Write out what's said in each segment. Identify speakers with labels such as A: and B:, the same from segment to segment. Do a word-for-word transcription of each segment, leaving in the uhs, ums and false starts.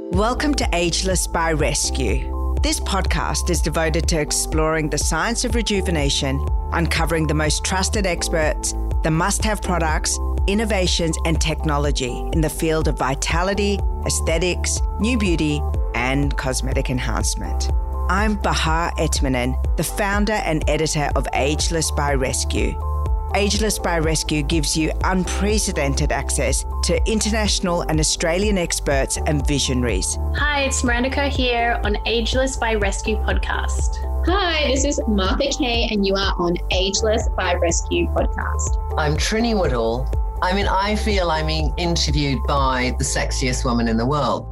A: Welcome to Ageless by Rescue. This podcast is devoted to exploring the science of rejuvenation, uncovering the most trusted experts, the must-have products, innovations and technology in the field of vitality, aesthetics, new beauty and cosmetic enhancement. I'm Bahar Etminan, the founder and editor of Ageless by Rescue. Ageless by Rescue gives you unprecedented access to international and Australian experts and visionaries.
B: Hi, it's Miranda Kerr here on Ageless by Rescue podcast.
C: Hi, this is Martha Kay and you are on Ageless by Rescue podcast.
D: I'm Trinny Woodall. I mean, I feel I'm being interviewed by the sexiest woman in the world.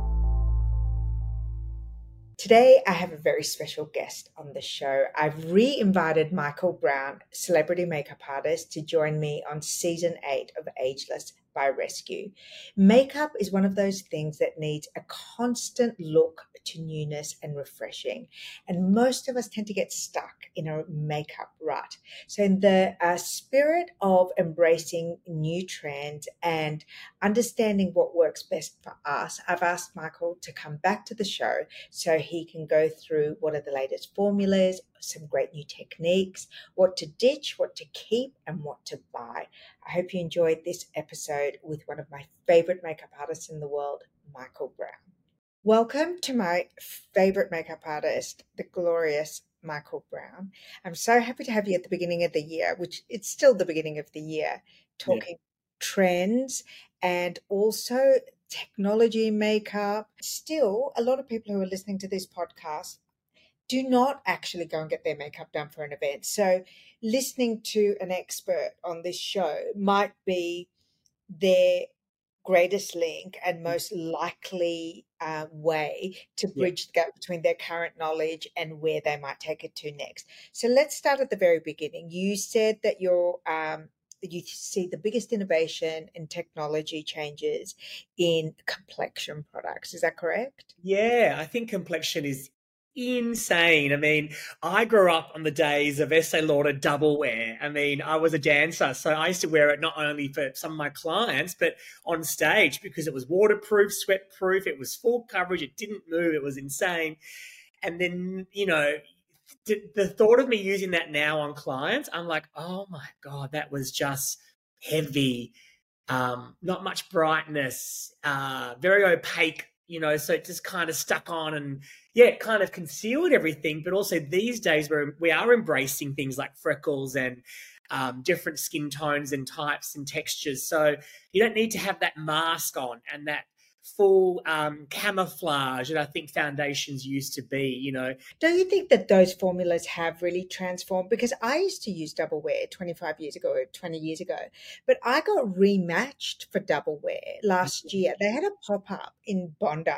A: Today, I have a very special guest on the show. I've re-invited Michael Brown, celebrity makeup artist, to join me on season eight of Ageless by Rescue. Makeup is one of those things that needs a constant look to newness and refreshing. And most of us tend to get stuck in a makeup rut. So in the uh, spirit of embracing new trends and understanding what works best for us, I've asked Michael to come back to the show so he can go through what are the latest formulas, some great new techniques, what to ditch, what to keep, and what to buy. I hope you enjoyed this episode with one of my favorite makeup artists in the world, Michael Brown. Welcome to my favorite makeup artist, the glorious Michael Brown. I'm so happy to have you at the beginning of the year, which it's still the beginning of the year, talking yeah. trends and also technology makeup. Still, a lot of people who are listening to this podcast do not actually go and get their makeup done for an event. So listening to an expert on this show might be their greatest link and most likely uh, way to bridge yeah. the gap between their current knowledge and where they might take it to next. So let's start at the very beginning. You said that you're um, you see the biggest innovation and technology changes in complexion products. Is that correct?
E: Yeah, I think complexion is insane. I mean, I grew up on the days of Estée Lauder double wear. I mean, I was a dancer, so I used to wear it not only for some of my clients, but on stage because it was waterproof, sweat-proof, it was full coverage, it didn't move, it was insane. And then, you know, the thought of me using that now on clients, I'm like, oh my God, that was just heavy, um, not much brightness, uh, very opaque. You know, so it just kind of stuck on and, yeah, it kind of concealed everything. But also these days we're, we are embracing things like freckles and um, different skin tones and types and textures. So you don't need to have that mask on and that full um, camouflage that I think foundations used to be, you know.
A: Don't you think that those formulas have really transformed? Because I used to use double wear twenty-five years ago or twenty years ago, but I got rematched for double wear last year. They had a pop-up in Bondi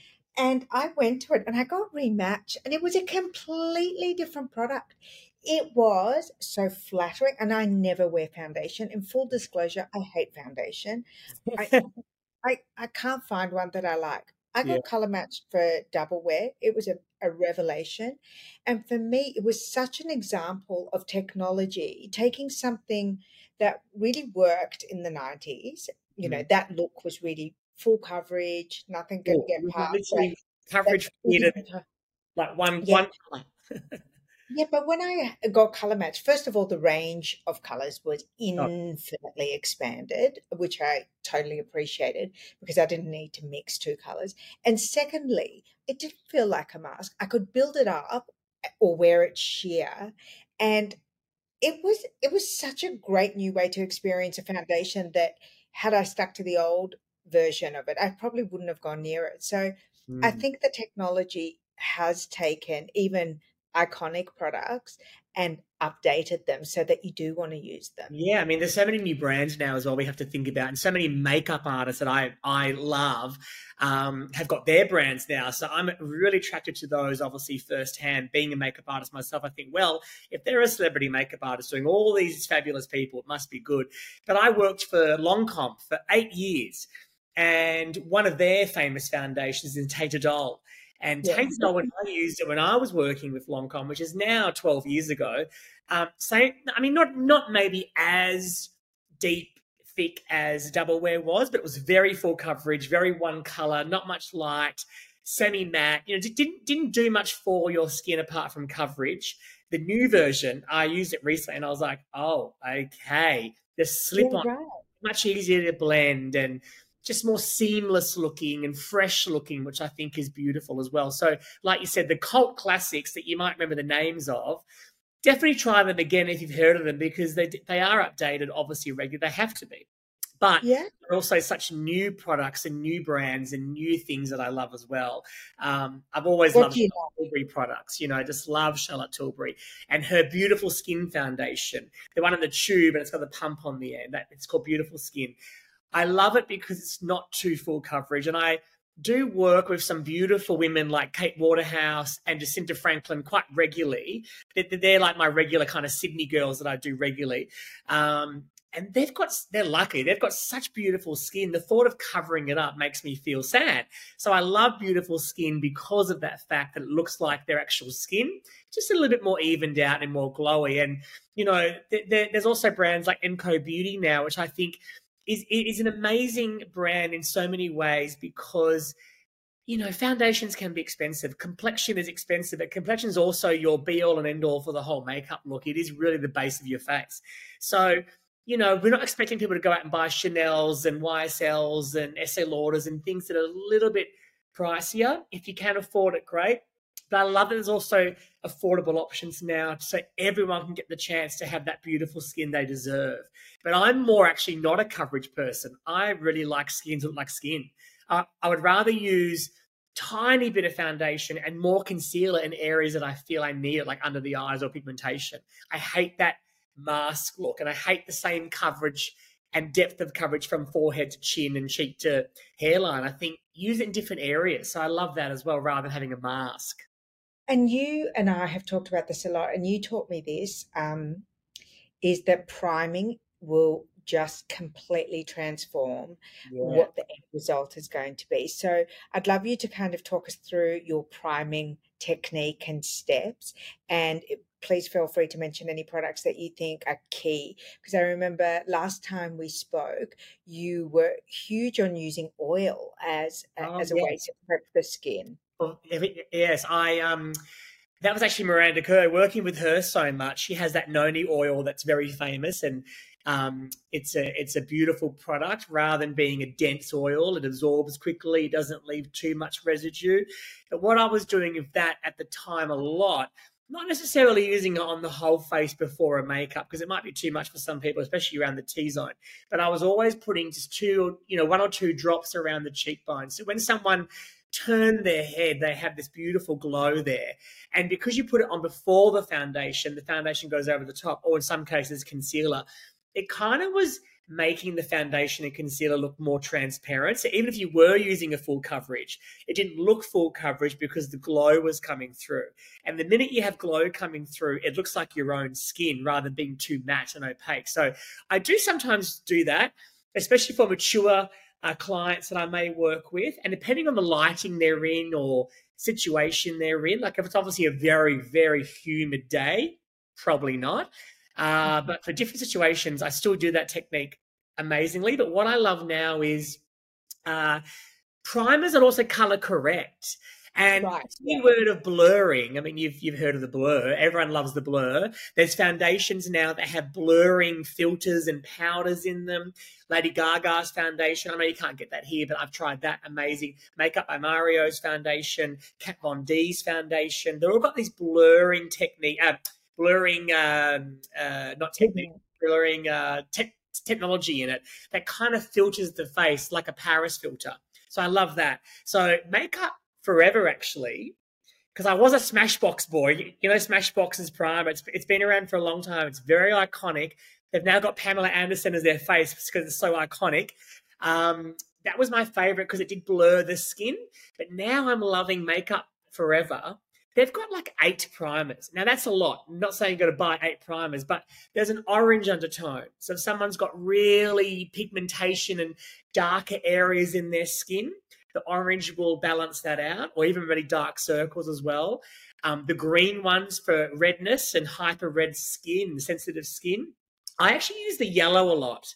A: and I went to it and I got rematched and it was a completely different product. It was so flattering and I never wear foundation. In full disclosure, I hate foundation. I, I, I can't find one that I like. I got yeah. color matched for double wear. It was a, a revelation. And for me, it was such an example of technology, taking something that really worked in the nineties. You mm. know, that look was really full coverage, nothing can
E: yeah,
A: get past.
E: Literally coverage needed like one,
A: yeah.
E: one color.
A: Yeah, but when I got color matched, first of all, the range of colors was infinitely oh. expanded, which I totally appreciated because I didn't need to mix two colors. And secondly, it didn't feel like a mask. I could build it up or wear it sheer. And it was it was such a great new way to experience a foundation that had I stuck to the old version of it, I probably wouldn't have gone near it. So mm. I think the technology has taken even iconic products and updated them so that you do want to use them.
E: Yeah, I mean, there's so many new brands now as well we have to think about, and so many makeup artists that I I love um, have got their brands now. So I'm really attracted to those, obviously, firsthand. Being a makeup artist myself, I think, well, if they're a celebrity makeup artist doing all these fabulous people, it must be good. But I worked for Lancôme for eight years, and one of their famous foundations is Teintadol. And yeah. Teintadol, when I used it when I was working with Lancôme, which is now twelve years ago, um, same, I mean, not not maybe as deep thick as Double Wear was, but it was very full coverage, very one color, not much light, semi-matte. You know, didn't didn't do much for your skin apart from coverage. The new version, I used it recently, and I was like, oh, okay, the slip-on,
A: Yeah, right.
E: much easier to blend and just more seamless looking and fresh looking, which I think is beautiful as well. So, like you said, the cult classics that you might remember the names of, definitely try them again if you've heard of them, because they they are updated, obviously regular. They have to be. But
A: Yeah.
E: there are also such new products and new brands and new things that I love as well. Um, I've always
A: What
E: loved
A: do you
E: Charlotte Tilbury products. You know, I just love Charlotte Tilbury and her Beautiful Skin Foundation. The one in the tube and it's got the pump on the end. That, it's called Beautiful Skin. I love it because it's not too full coverage. And I do work with some beautiful women like Kate Waterhouse and Jacinta Franklin quite regularly. They're, they're like my regular kind of Sydney girls that I do regularly. Um, and they've got, they're lucky. They've got such beautiful skin. The thought of covering it up makes me feel sad. So I love Beautiful Skin because of that fact that it looks like their actual skin, just a little bit more evened out and more glowy. And, you know, th- th- there's also brands like Enco Beauty now, which I think is is an amazing brand in so many ways because, you know, foundations can be expensive. Complexion is expensive, but complexion is also your be-all and end-all for the whole makeup look. It is really the base of your face. So, you know, we're not expecting people to go out and buy Chanel's and Y S L's and Estee Lauders and things that are a little bit pricier. If you can afford it, great. But I love that there's also affordable options now so everyone can get the chance to have that beautiful skin they deserve. But I'm more actually not a coverage person. I really like skin to look like skin. Uh, I would rather use tiny bit of foundation and more concealer in areas that I feel I need it, like under the eyes or pigmentation. I hate that mask look, and I hate the same coverage and depth of coverage from forehead to chin and cheek to hairline. I think use it in different areas. So I love that as well, rather than having a mask.
A: And you and I have talked about this a lot, and you taught me this, um, is that priming will just completely transform
E: Yeah.
A: what the end result is going to be. So I'd love you to kind of talk us through your priming technique and steps, and it, please feel free to mention any products that you think are key, because I remember last time we spoke, you were huge on using oil as,
E: Oh,
A: as a way
E: yes.
A: to prep the skin.
E: Well, if it- yes, I um, that was actually Miranda Kerr. Working with her so much, she has that noni oil that's very famous, and um, it's a it's a beautiful product. Rather than being a dense oil, it absorbs quickly, it doesn't leave too much residue. But what I was doing with that at the time a lot, not necessarily using it on the whole face before a makeup, because it might be too much for some people, especially around the T-zone. But I was always putting just two, you know, one or two drops around the cheekbones. So when someone turn their head, they have this beautiful glow there. And because you put it on before the foundation, the foundation goes over the top, or in some cases concealer, it kind of was making the foundation and concealer look more transparent. So even if you were using a full coverage, it didn't look full coverage because the glow was coming through. And the minute you have glow coming through, it looks like your own skin rather than being too matte and opaque. So I do sometimes do that, especially for mature Uh, clients that I may work with, and depending on the lighting they're in or situation they're in, like if it's obviously a very, very humid day, probably not. Uh, but for different situations, I still do that technique amazingly. But what I love now is uh, primers that also color correct. And
A: Right,
E: the
A: yeah.
E: word of blurring, I mean, you've you've heard of the blur. Everyone loves the blur. There's foundations now that have blurring filters and powders in them. Lady Gaga's foundation, I know you can't get that here, but I've tried that. Amazing. Makeup by Mario's foundation, Kat Von D's foundation. They've all got these blurring technique, uh, blurring, um, uh, not technique, blurring uh, te- technology in it that kind of filters the face like a Paris filter. So I love that. So makeup forever, actually, because I was a Smashbox boy. You know, Smashbox's primer. It's it's been around for a long time. It's very iconic. They've now got Pamela Anderson as their face because it's so iconic. Um, that was my favorite because it did blur the skin. But now I'm loving Makeup Forever. They've got like eight primers. Now, that's a lot. I'm not saying you've got to buy eight primers, but there's an orange undertone. So if someone's got really pigmentation and darker areas in their skin, the orange will balance that out, or even really dark circles as well. Um, the green ones for redness and hyper red skin, sensitive skin. I actually use the yellow a lot.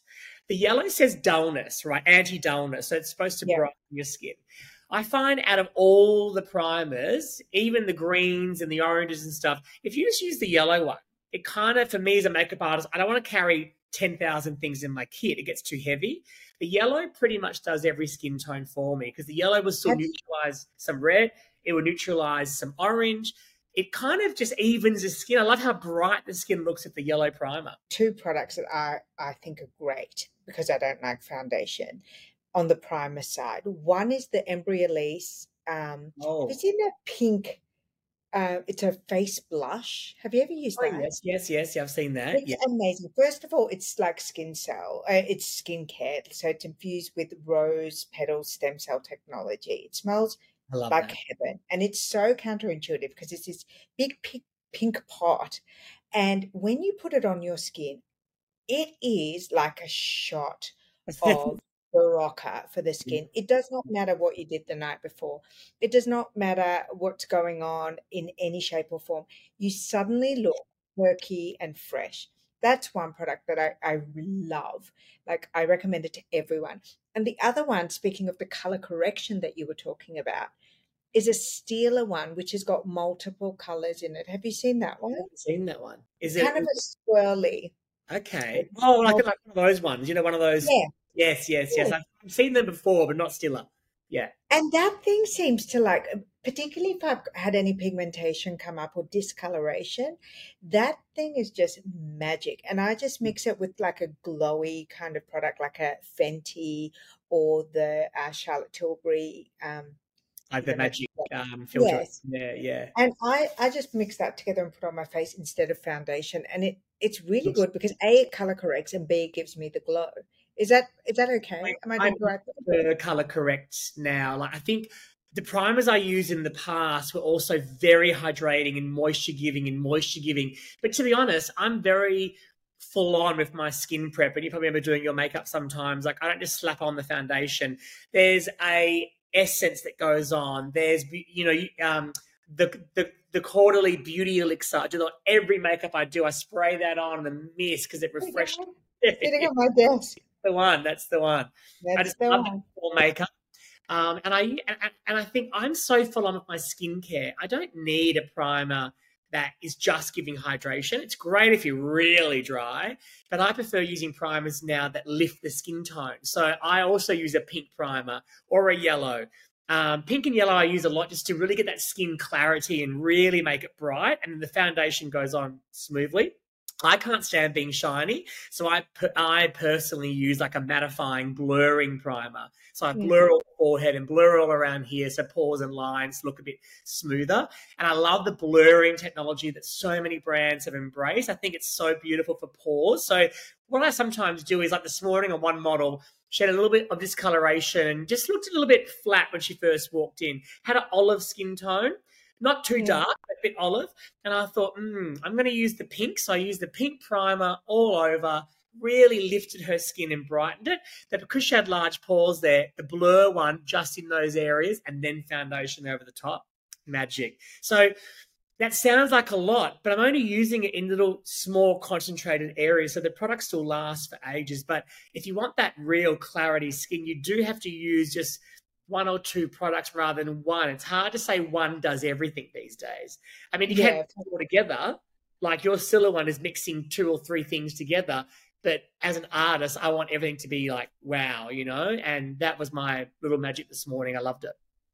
E: the yellow says dullness, right? Anti-dullness. So it's supposed to
A: Yeah.
E: brighten your skin. I find out of all the primers, even the greens and the oranges and stuff, if you just use the yellow one, it kind of, for me as a makeup artist, I don't want to carry ten thousand things in my kit. It gets too heavy. The yellow pretty much does every skin tone for me because the yellow will still
A: Have-
E: neutralize some red. It will neutralize some orange. It kind of just evens the skin. I love how bright the skin looks with the yellow primer.
A: Two products that I, I think are great because I don't like foundation on the primer side. One is the Embryolisse. Um,
E: Oh,
A: have you seen that pink? Uh, it's a face blush. Have you ever used
E: oh
A: that?
E: yes, yes, yes. Yeah, I've seen that.
A: It's
E: Yeah,
A: amazing. First of all, it's like skin cell. Uh, it's skincare. So it's infused with rose petal stem cell technology. It smells
E: I love
A: like
E: that.
A: heaven. And it's so counterintuitive because it's this big pink, pink pot. And when you put it on your skin, it is like a shot of Barocca for the skin. It does not matter what you did the night before. It does not matter what's going on in any shape or form. You suddenly look perky and fresh. That's one product that I, I love. Like I recommend it to everyone. And the other one, speaking of the color correction that you were talking about, is a Stila one, which has got multiple colors in it. Have you seen that
E: I
A: one?
E: haven't seen that one. Is
A: It's
E: it
A: kind of a swirly.
E: okay? Oh, like, like one of those ones. You know, one of those.
A: Yeah.
E: Yes, yes, yes.
A: Yeah.
E: I've seen them before, but not Stila. Yeah.
A: And that thing seems to like, particularly if I've had any pigmentation come up or discoloration, that thing is just magic. And I just mix it with like a glowy kind of product, like a Fenty or the uh, Charlotte Tilbury. Um,
E: Like the
A: you know,
E: magic um, filter.
A: Yes.
E: Yeah, yeah.
A: And I, I just mix that together and put on my face instead of foundation. And it, it's really
E: Looks-
A: good because A, it color corrects and B, it gives me the glow. Is that is that okay?
E: Like,
A: Am I
E: I
A: doing the right thing?
E: The color correct now. Like I think the primers I used in the past were also very hydrating and moisture giving and moisture giving. But to be honest, I'm very full on with my skin prep. And you probably remember doing your makeup sometimes. Like I don't just slap on the foundation. There's a essence that goes on. There's you know you- um the the the quarterly beauty elixir. I do that every makeup I do. I spray that on the mist because it refreshes.
A: Sitting on my desk.
E: the one. That's the one.
A: That's
E: I just
A: the
E: love
A: one.
E: full makeup. Um, and I and, and I think I'm so full on with my skincare. I don't need a primer that is just giving hydration. It's great if you're really dry, but I prefer using primers now that lift the skin tone. So I also use a pink primer or a yellow. Um, pink and yellow I use a lot just to really get that skin clarity and really make it bright, and the foundation goes on smoothly. I can't stand being shiny, so I I personally use like a mattifying blurring primer. So I blur all the forehead and blur all around here so pores and lines look a bit smoother. And I love the blurring technology that so many brands have embraced. I think it's so beautiful for pores. So what I sometimes do is like this morning on one model, she had a little bit of discoloration, just looked a little bit flat when she first walked in, had an olive skin tone. Not too
A: Yeah.
E: dark, but a bit olive. And I thought, mm, I'm going to use the pink. So I used the pink primer all over, really lifted her skin and brightened it. But because she had large pores there, the blur one just in those areas and then foundation over the top. Magic. So that sounds like a lot, but I'm only using it in little small concentrated areas. So the product still lasts for ages. But if you want that real clarity skin, you do have to use just one or two products rather than one. It's hard to say one does everything these days. I mean, you
A: Yeah.
E: can't put it all together. Like your Scylla one is mixing two or three things together. But as an artist, I want everything to be like, wow, you know? And that was my little magic this morning. I loved it.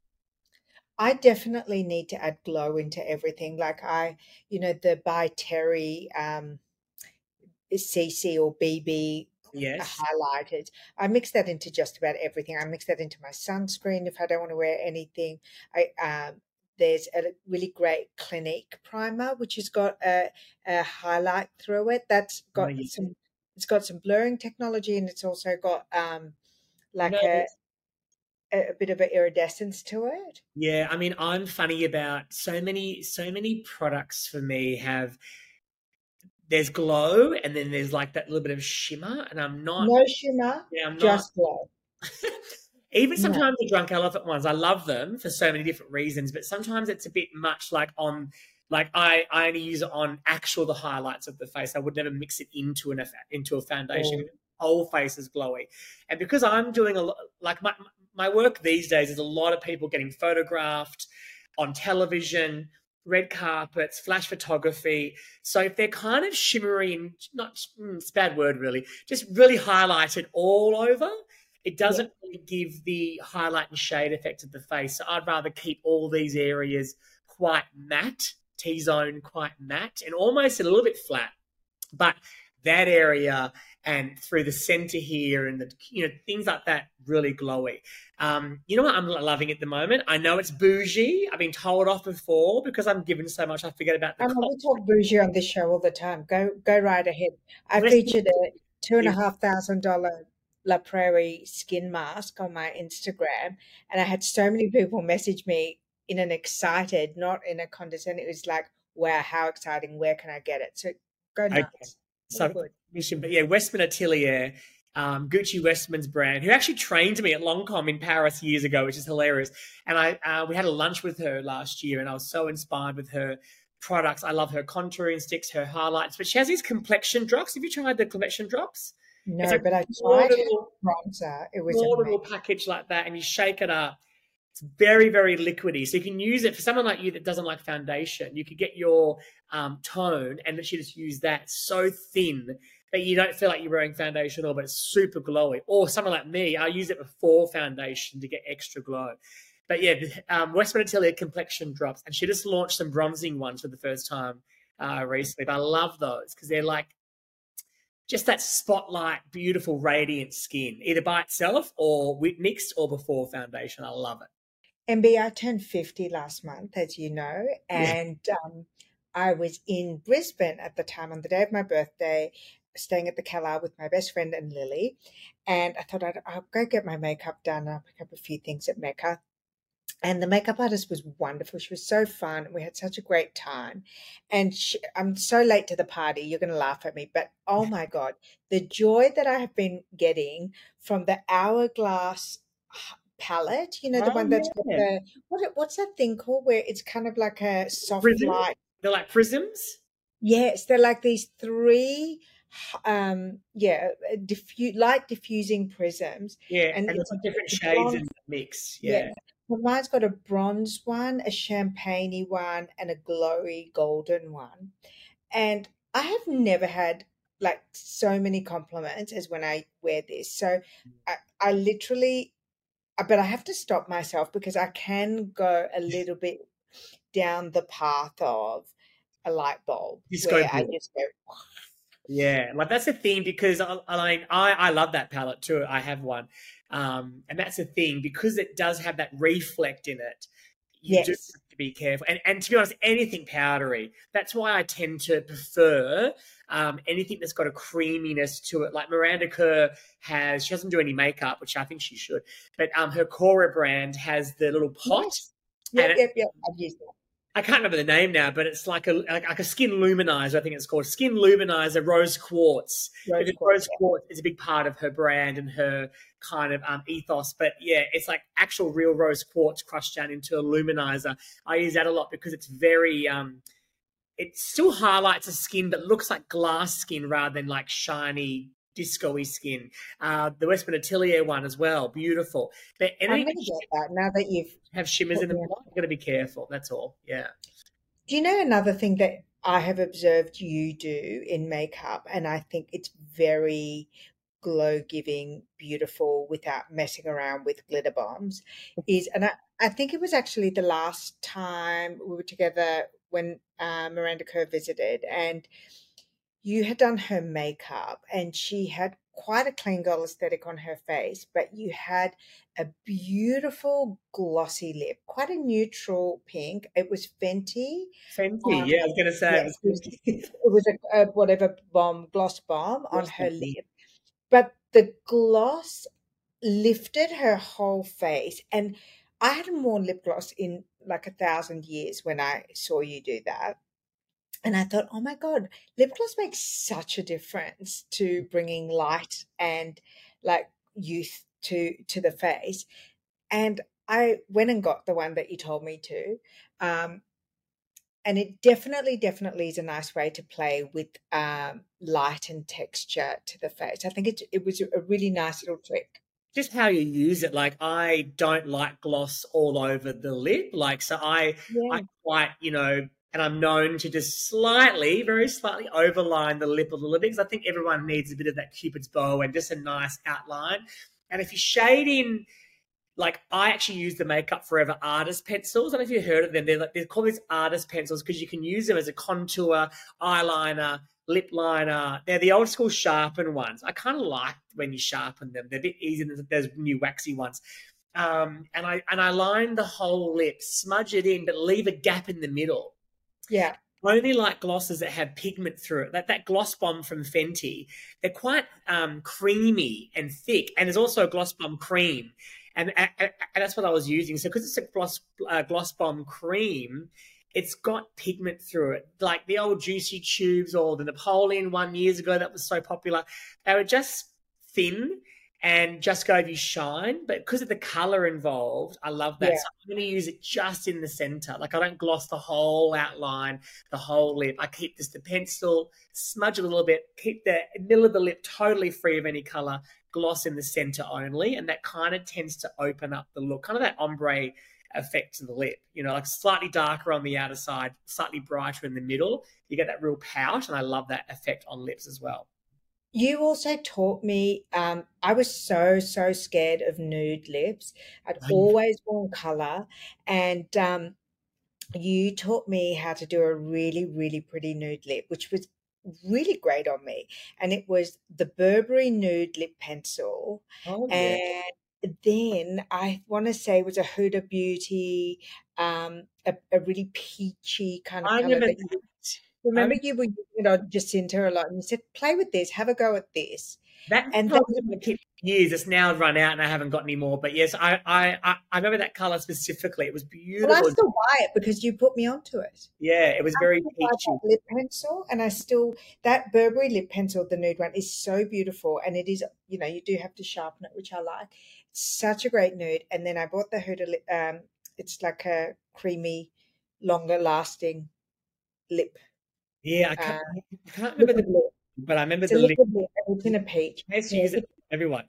A: I definitely need to add glow into everything. Like I, you know, the by Terry um, C C or B B
E: Yes.
A: highlighted. I mix that into just about everything. I mix that into my sunscreen if I don't want to wear anything. I um, there's a really great Clinique primer which has got a, a highlight through it. That's got
E: Oh, yeah.
A: some. It's got some blurring technology and it's also got um, like
E: No,
A: a, a bit of an iridescence to it.
E: Yeah, I mean, I'm funny about so many, so many products for me have, there's glow and then there's like that little bit of shimmer, and I'm not,
A: No shimmer,
E: yeah, I'm not,
A: just glow.
E: even
A: No.
E: sometimes the Drunk Elephant ones, I love them for so many different reasons, but sometimes it's a bit much like on, like I, I only use it on actual, the highlights of the face. I would never mix it into an, into a foundation.
A: Oh.
E: whole face is glowy. And because I'm doing a lot, like my, my work these days is a lot of people getting photographed on television, red carpets, flash photography. So if they're kind of shimmery and not, mm, it's a bad word really, just really highlighted all over, it doesn't yeah. really give the highlight and shade effect of the face. So I'd rather keep all these areas quite matte, T-zone quite matte, and almost a little bit flat. But that area and through the center here and the, you know, things like that, really glowy. Um, you know what I'm loving at the moment? I know it's bougie. I've been told off before because I'm given so much I forget about the
A: I mean, we talk bougie on this show all the time. Go go right ahead. I featured a two and a half thousand dollar La Prairie skin mask on my Instagram, and I had so many people message me in an excited, not in a condescending. It was like, wow, how exciting. Where can I get it? So go nuts. Okay.
E: So, but yeah, Westman Atelier, um, Gucci Westman's brand, who actually trained me at Lancôme in Paris years ago, which is hilarious. And I, uh, we had a lunch with her last year, and I was so inspired with her products. I love her contouring sticks, her highlights, but she has these complexion drops. Have you tried the complexion drops?
A: No, but I tried little, bronzer. It was a
E: little package like that, and you shake it up. It's very, very liquidy. So you can use it for someone like you that doesn't like foundation. You could get your um, tone and literally just use that. It's so thin that you don't feel like you're wearing foundation at all, but it's super glowy. Or someone like me, I use it before foundation to get extra glow. But yeah, um, Westman Atelier complexion drops. And she just launched some bronzing ones for the first time uh, recently. But I love those because they're like just that spotlight, beautiful, radiant skin, either by itself or with mixed or before foundation. I love it.
A: M B, I turned fifty last month, as you know, and yeah. um, I was in Brisbane at the time on the day of my birthday, staying at the Calais with my best friend and Lily. And I thought I'd, I'll go get my makeup done. I'll pick up a few things at Mecca. And the makeup artist was wonderful. She was so fun. We had such a great time. And she, I'm so late to the party. You're going to laugh at me. But, oh, my God, the joy that I have been getting from the Hourglass palette, you know, the oh, one that's yeah. got the, what, what's that thing called where it's kind of like a soft
E: Prism?
A: light.
E: They're like prisms?
A: Yes, they're like these three, um, yeah, diffu- light diffusing prisms.
E: Yeah, and, and it's like different shades bronze, in the mix. Yeah. yeah.
A: Well, mine's got a bronze one, a champagne-y one, and a glowy golden one. And I have never had like so many compliments as when I wear this. So I, I literally, but I have to stop myself because I can go a little bit down the path of a light bulb.
E: Disco
A: where I just go,
E: yeah, like that's the thing because I, I I I love that palette too. I have one, um, and that's the thing because it does have that reflect in it. You
A: yes.
E: do have to be careful, and and to be honest, anything powdery. That's why I tend to prefer um, anything that's got a creaminess to it. Like Miranda Kerr has, she doesn't do any makeup, which I think she should, but um, her Cora brand has the little pot.
A: Yes. Yep, yep, yep. I've used that.
E: I can't remember the name now, but it's like a like, like a skin luminizer. I think it's called skin luminizer rose quartz. Rose, quartz, rose yeah. quartz is a big part of her brand and her kind of um, ethos. But yeah, it's like actual real rose quartz crushed down into a luminizer. I use that a lot because it's very um, it still highlights the skin, but looks like glass skin rather than like shiny disco-y skin. Uh, the Westman Atelier one as well, beautiful. But
A: I'm going to get that now that you've
E: have shimmers in them. I'm going to be careful. That's all. Yeah.
A: Do you know another thing that I have observed you do in makeup, and I think it's very glow-giving, beautiful, without messing around with glitter bombs, is, and I, I think it was actually the last time we were together when uh, Miranda Kerr visited, and you had done her makeup and she had quite a clean girl aesthetic on her face, but you had a beautiful glossy lip, quite a neutral pink. It was Fenty.
E: Fenty, um, yeah, I was going to say.
A: Yeah, it was, it was a, a whatever bomb, gloss bomb on her lip. But the gloss lifted her whole face. And I hadn't worn lip gloss in like a thousand years when I saw you do that. And I thought, oh my God, lip gloss makes such a difference to bringing light and like youth to to the face. And I went and got the one that you told me to. Um, and it definitely, definitely is a nice way to play with um, light and texture to the face. I think it, it was a really nice little trick.
E: Just how you use it. Like, I don't like gloss all over the lip. Like, so I,
A: Yeah.
E: I quite, you know, and I'm known to just slightly, very slightly overline the lip a little bit, because I think everyone needs a bit of that Cupid's bow and just a nice outline. And if you shade in, like, I actually use the Makeup Forever artist pencils. I don't know if you've heard of them. They're like, they're called these artist pencils because you can use them as a contour, eyeliner, lip liner. They're the old school sharpen ones. I kind of like when you sharpen them. They're a bit easier than those new waxy ones. Um, and I and I line the whole lip, smudge it in, but leave a gap in the middle.
A: Yeah.
E: I only like glosses that have pigment through it. Like that Gloss Bomb from Fenty, they're quite um, creamy and thick. And there's also a Gloss Bomb cream. And, and, and that's what I was using. So because it's a Gloss, uh, Gloss Bomb cream, it's got pigment through it. Like the old Juicy Tubes or the Napoleon one years ago that was so popular. They were just thin and just gave you shine. But because of the colour involved, I love that.
A: Yeah.
E: So I'm going to use it just in the centre. Like I don't gloss the whole outline, the whole lip. I keep just the pencil, smudge a little bit, keep the middle of the lip totally free of any colour, gloss in the centre only. And that kind of tends to open up the look, kind of that ombre effect to the lip, you know, like slightly darker on the outer side, slightly brighter in the middle. You get that real pout, and I love that effect on lips as well.
A: You also taught me, um, I was so, so scared of nude lips. I'd
E: Oh, yeah.
A: always worn colour, and um, you taught me how to do a really, really pretty nude lip, which was really great on me. And it was the Burberry Nude Lip Pencil.
E: Oh, yeah.
A: And then I want to say it was a Huda Beauty, um, a, a really peachy kind of
E: I
A: colour.
E: remember
A: that you-
E: that.
A: Remember you were using it on Jacinta a lot, and you said, play with this, have a go at this.
E: That
A: And
E: colour
A: then-
E: in my kit for years. It's now run out and I haven't got any more. But yes, I I, I, I remember that colour specifically. It was beautiful.
A: Well, I still buy it because you put me onto it.
E: Yeah, it was very
A: I still buy
E: peachy.
A: that lip pencil, and I still, that Burberry lip pencil, the nude one, is so beautiful. And it is, you know, you do have to sharpen it, which I like. It's such a great nude. And then I bought the Huda lip, um, it's like a creamy, longer lasting lip.
E: Yeah, I can't,
A: Uh,
E: I can't remember the
A: liquid lip.
E: but I remember
A: It's a
E: the lip.
A: liquid lip, and it's in a peach.
E: Yes, you use it for everyone.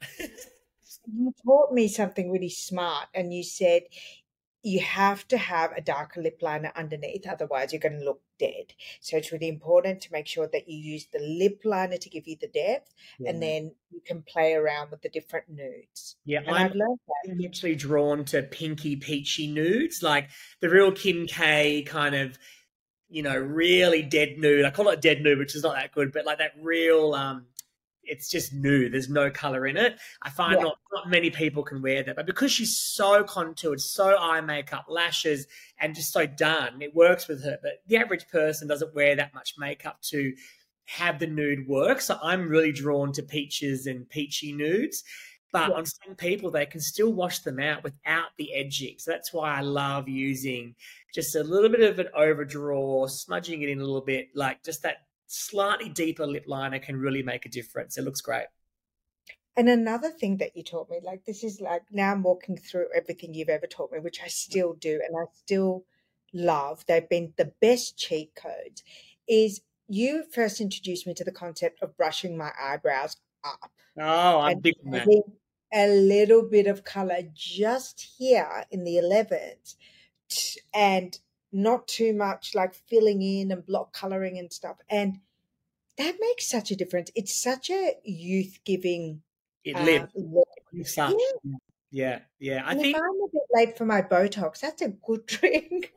A: You taught me something really smart, and you said you have to have a darker lip liner underneath, otherwise you're going to look dead. So it's really important to make sure that you use the lip liner to give you the depth, and then you can play around with the different nudes.
E: Yeah,
A: And
E: I'm
A: I've learned that.
E: I'm actually drawn to pinky peachy nudes, like the real Kim K kind of, you know, really dead nude. I call it dead nude, which is not that good, but like that real, um, it's just nude. There's no color in it. I find
A: Yeah.
E: not, not many people can wear that, but because she's so contoured, so eye makeup, lashes, and just so done, it works with her. But the average person doesn't wear that much makeup to have the nude work. So I'm really drawn to peaches and peachy nudes. But
A: Yeah.
E: on some people, they can still wash them out without the edging. So that's why I love using just a little bit of an overdraw, smudging it in a little bit, like just that slightly deeper lip liner can really make a difference. It looks great.
A: And another thing that you taught me, like this is like now I'm walking through everything you've ever taught me, which I still do and I still love. They've been the best cheat codes. Is you first introduced me to the concept of brushing my eyebrows up.
E: Oh, I'm
A: And
E: big on that.
A: adding a little bit of color just here in the elevens, t- and not too much like filling in and block coloring and stuff. And that makes such a difference. It's such a youth giving
E: It
A: uh,
E: lives.
A: look.
E: It lives up.
A: Yeah.
E: Yeah, yeah. I
A: And
E: think
A: if I'm a bit late for my Botox, that's a good trick.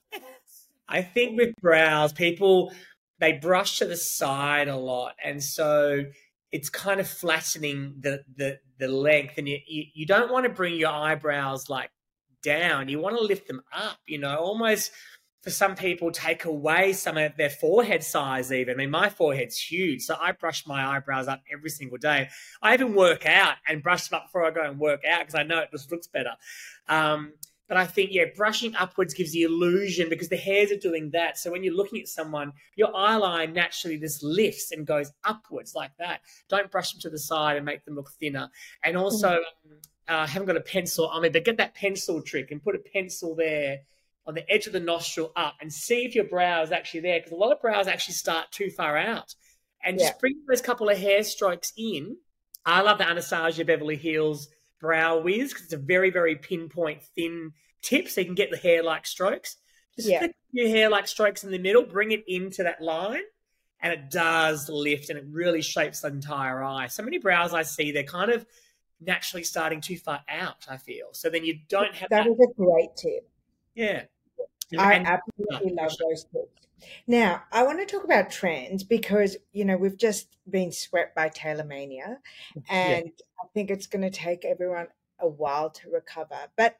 E: I think with brows, people they brush to the side a lot, and so it's kind of flattening the the the length, and you you, you don't want to bring your eyebrows like down. You want to lift them up. You know, almost for some people take away some of their forehead size. Even I mean, my forehead's huge, so I brush my eyebrows up every single day. I even work out and brush them up before I go and work out because I know it just looks better. Um, But I think, yeah, brushing upwards gives the illusion because the hairs are doing that. So when you're looking at someone, your eyeline naturally just lifts and goes upwards like that. Don't brush them to the side and make them look thinner. And also, um, uh, I haven't got a pencil on me, but get that pencil trick and put a pencil there on the edge of the nostril up and see if your brow is actually there, because a lot of brows actually start too far out. And just
A: Yeah.
E: bring those couple of hair strokes in. I love the Anastasia Beverly Hills Brow Wiz because it's a very, very pinpoint, thin tip, so you can get the hair-like strokes. Just
A: Yeah.
E: flick your hair-like strokes in the middle, bring it into that line, and it does lift, and it really shapes the entire eye. So many brows I see, they're kind of naturally starting too far out, I feel. So then you don't have
A: That
E: that.
A: is a great tip.
E: Yeah.
A: I
E: And-
A: absolutely
E: yeah,
A: love
E: for sure.
A: those tips. Now, I want to talk about trends because, you know, we've just been swept by Taylor Mania, and I think it's going to take everyone a while to recover. But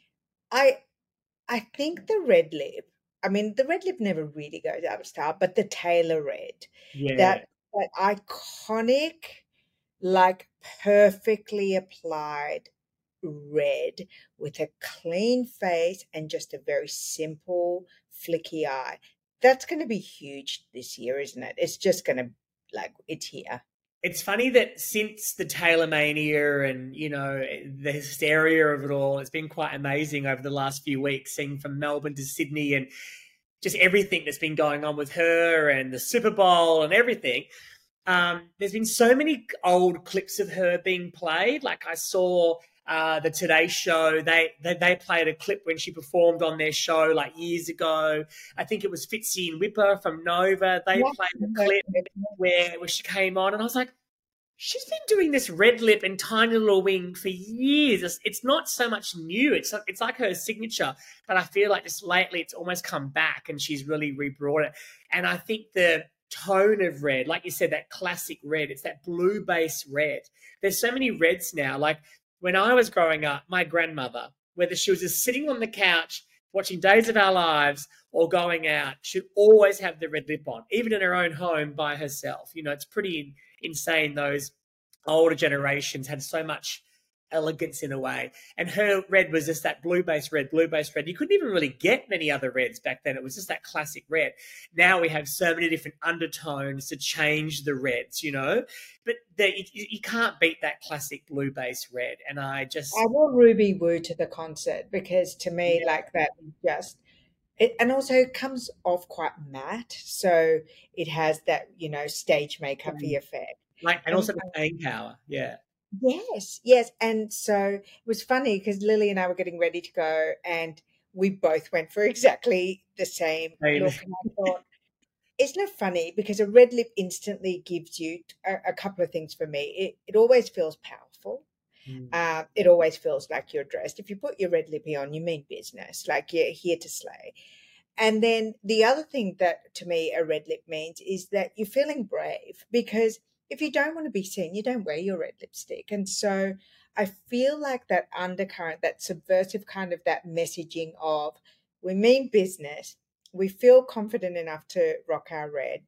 A: I I think the red lip, I mean, the red lip never really goes out of style, but the Taylor red,
E: Yeah.
A: that that iconic, like perfectly applied red with a clean face and just a very simple flicky eye. That's going to be huge this year, isn't it? It's just going to, like, it's here.
E: It's funny that since the Taylor Mania and, you know, the hysteria of it all, it's been quite amazing over the last few weeks, seeing from Melbourne to Sydney and just everything that's been going on with her and the Super Bowl and everything. Um, there's been so many old clips of her being played. Like I saw uh, the Today Show, they, they they played a clip when she performed on their show like years ago. I think it was Fitzy and Whipper from Nova. They
A: Yeah.
E: played a clip where, where she came on, and I was like, she's been doing this red lip and tiny little wing for years. It's, it's not so much new. It's it's like her signature, but I feel like just lately it's almost come back and she's really rebrought it. And I think the tone of red, like you said, that classic red, it's that blue base red. There's so many reds now. Like when I was growing up, my grandmother, whether she was just sitting on the couch watching Days of Our Lives or going out, she'd always have the red lip on, even in her own home by herself. You know, it's pretty insane. Those older generations had so much elegance in a way, and her red was just that blue base red, blue base red. You couldn't even really get many other reds back then. It was just that classic red. Now we have so many different undertones to change the reds, you know, but the, you, you can't beat that classic blue base red. And I just
A: I wore Ruby Woo to the concert because to me,
E: Yeah.
A: like that, just it, and also it comes off quite matte, so it has that, you know, stage makeup
E: Mm.
A: effect.
E: like, and also the staying power. Yeah.
A: Yes, yes. And so it was funny because Lily and I were getting ready to go and we both went for exactly the same
E: Same.
A: look. And I thought, isn't it funny? Because a red lip instantly gives you a, a couple of things for me. It, it always feels powerful.
E: Mm.
A: Uh, it always feels like you're dressed. If you put your red lippy on, you mean business, like you're here to slay. And then the other thing that to me a red lip means is that you're feeling brave, because if you don't want to be seen, you don't wear your red lipstick. And so I feel like that undercurrent, that subversive kind of that messaging of we mean business, we feel confident enough to rock our red.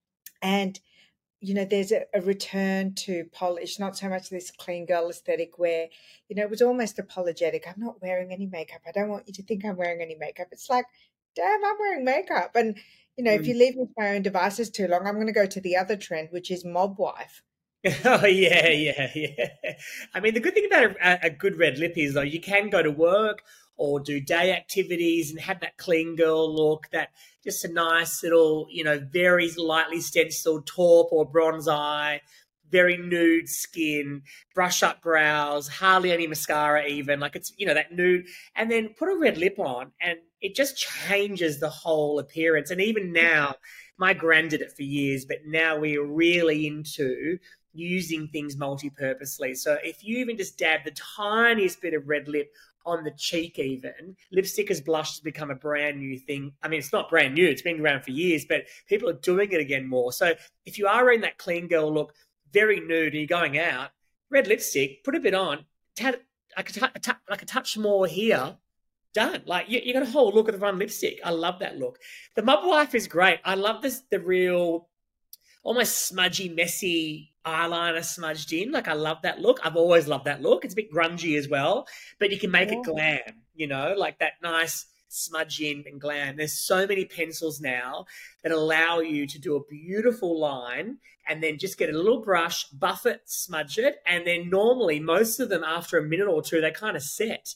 A: And, you know, there's a, a return to polish, not so much this clean girl aesthetic where, you know, it was almost apologetic. I'm not wearing any makeup. I don't want you to think I'm wearing any makeup. It's like, damn, I'm wearing makeup. And, you know, if you leave me to my own devices too long, I'm going to go to the other trend, which is mob wife.
E: Oh, yeah, yeah, yeah. I mean, the good thing about a, a good red lip is, though, you can go to work or do day activities and have that clean girl look, that just a nice little, you know, very lightly stenciled taupe or bronze eye, very nude skin, brush up brows, hardly any mascara even. Like it's, you know, that nude. And then put a red lip on and it just changes the whole appearance. And even now, my gran did it for years, but now we're really into using things multi-purposely. So if you even just dab the tiniest bit of red lip on the cheek even, lipstick as blush has become a brand new thing. I mean, it's not brand new. It's been around for years, but people are doing it again more. So if you are in that clean girl look, very nude, and you're going out, red lipstick, put a bit on, tat, like, a t- a t- like a touch more here, done. Like you, you got a whole look at the front lipstick. I love that look. The Mob Wife is great. I love this, the real, almost smudgy, messy eyeliner smudged in. Like I love that look. I've always loved that look. It's a bit grungy as well, but you can make
A: Yeah.
E: it glam, you know, like that nice smudge in and glam. There's so many pencils now that allow you to do a beautiful line and then just get a little brush, buff it, smudge it, and then normally most of them after a minute or two, they kind of set.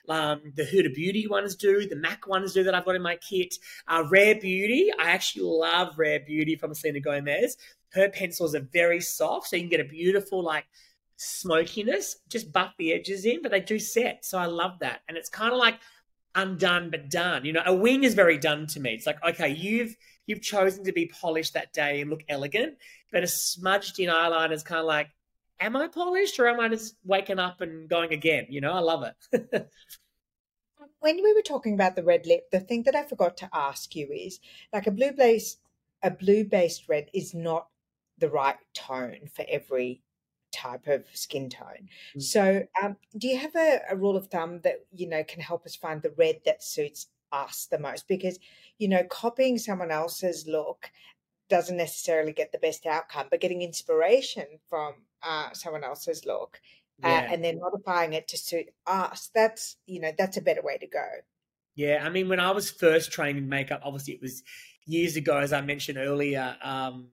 E: Um, the Huda Beauty ones do, the MAC ones do that I've got in my kit. Uh, Rare Beauty, I actually love Rare Beauty from Selena Gomez. Her pencils are very soft, so you can get a beautiful like smokiness, just buff the edges in, but they do set. So I love that. And it's kind of like undone but done. You know, a wing is very done to me. It's like, okay, you've you've chosen to be polished that day and look elegant, but a smudged in eyeliner is kind of like, am I polished or am I just waking up and going again? You know, I love it.
A: When we were talking about the red lip, the thing that I forgot to ask you is, like, a blue base, a blue based red is not the right tone for every type of skin tone.
E: Mm.
A: So um, do you have a, a rule of thumb that, you know, can help us find the red that suits us the most? Because, you know, copying someone else's look doesn't necessarily get the best outcome, but getting inspiration from uh, someone else's look uh,
E: Yeah.
A: and then modifying it to suit us, that's, you know, that's a better way to go.
E: Yeah, I mean, when I was first trained in makeup, obviously it was years ago, as I mentioned earlier. Um,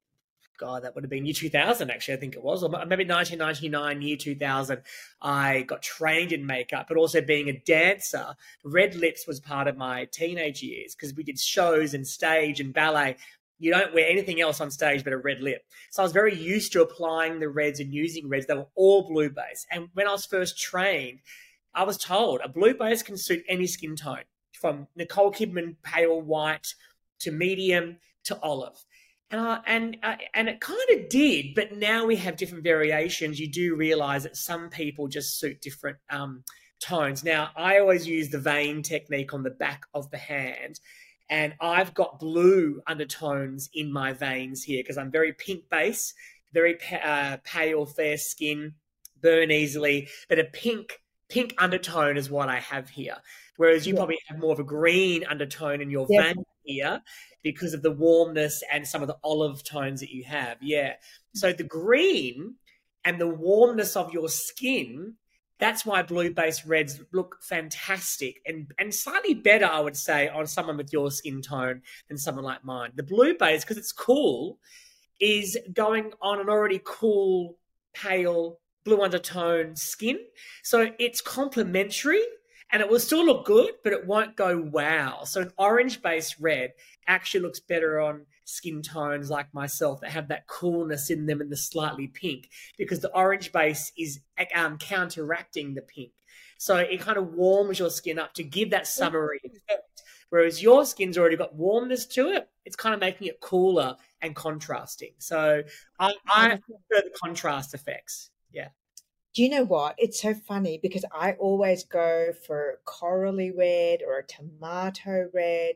E: God, that would have been year two thousand, actually, I think it was, or maybe nineteen ninety-nine, year two thousand. I got trained in makeup, but also being a dancer, red lips was part of my teenage years because we did shows and stage and ballet. You don't wear anything else on stage but a red lip. So I was very used to applying the reds and using reds. They were all blue base. And when I was first trained, I was told a blue base can suit any skin tone, from Nicole Kidman pale white to medium to olive. And uh, and uh, and it kind of did, but now we have different variations. You do realize that some people just suit different um, tones. Now, I always use the vein technique on the back of the hand, and I've got blue undertones in my veins here because I'm very pink base, very uh, pale, fair skin, burn easily, but a pink pink undertone is what I have here. Whereas you yeah. probably have more of a green undertone in your yeah. vein here because of the warmness and some of the olive tones that you have. Yeah. So the green and the warmness of your skin, that's why blue-based reds look fantastic and, and slightly better, I would say, on someone with your skin tone than someone like mine. The blue-based, because it's cool, is going on an already cool, pale, blue undertone skin. So it's complementary and it will still look good, but it won't go wow. So an orange-based red actually looks better on skin tones like myself that have that coolness in them and the slightly pink, because the orange base is um, counteracting the pink. So it kind of warms your skin up to give that summery effect. Whereas your skin's already got warmness to it, it's kind of making it cooler and contrasting. So I, I prefer the contrast effects. Yeah.
A: Do you know what? It's so funny because I always go for corally red or a tomato red.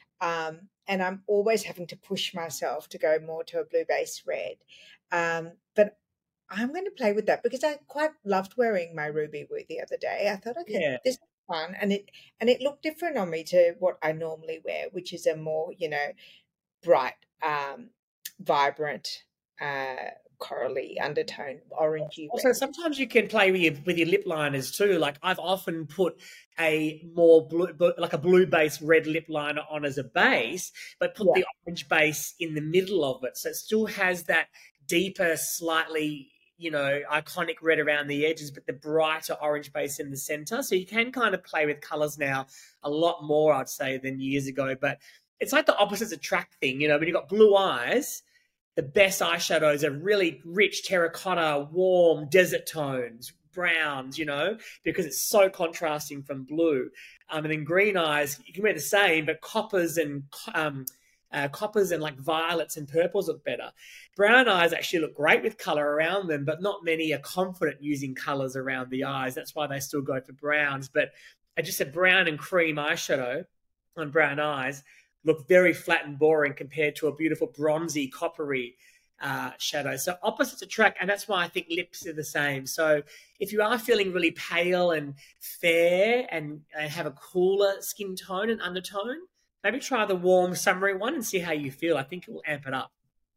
A: Um, and I'm always having to push myself to go more to a blue base red. Um, but I'm going to play with that because I quite loved wearing my ruby woo the other day. I thought, okay, yeah. this is fun. And it, and it looked different on me to what I normally wear, which is a more, you know, bright, um, vibrant, uh, corally undertone, orangey.
E: Also, red. Sometimes you can play with your with your lip liners too. Like I've often put a more blue, like a blue base red lip liner on as a base, but put yeah. the orange base in the middle of it, so it still has that deeper, slightly, you know, iconic red around the edges, but the brighter orange base in the center. So you can kind of play with colors now a lot more, I'd say, than years ago. But it's like the opposites attract thing, you know. When you've got blue eyes, the best eyeshadows are really rich terracotta, warm desert tones, browns, you know, because it's so contrasting from blue. Um, and then green eyes, you can wear the same, but coppers and um, uh, coppers and like violets and purples look better. Brown eyes actually look great with color around them, but not many are confident using colors around the eyes. That's why they still go for browns. But I just a brown and cream eyeshadow on brown eyes look very flat and boring compared to a beautiful bronzy, coppery uh, shadow. So opposites attract, and that's why I think lips are the same. So if you are feeling really pale and fair and, and have a cooler skin tone and undertone, maybe try the warm, summery one and see how you feel. I think it will amp it up.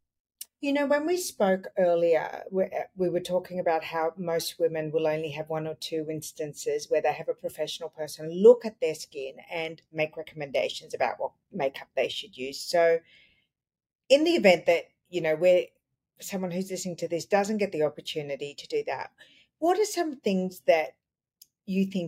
A: You know, when we spoke earlier, we, we were talking about how most women will only have one or two instances where they have a professional person look at their skin and make recommendations about what makeup they should use. So in the event that, you know, where someone who's listening to this doesn't get the opportunity to do that, what are some things that you think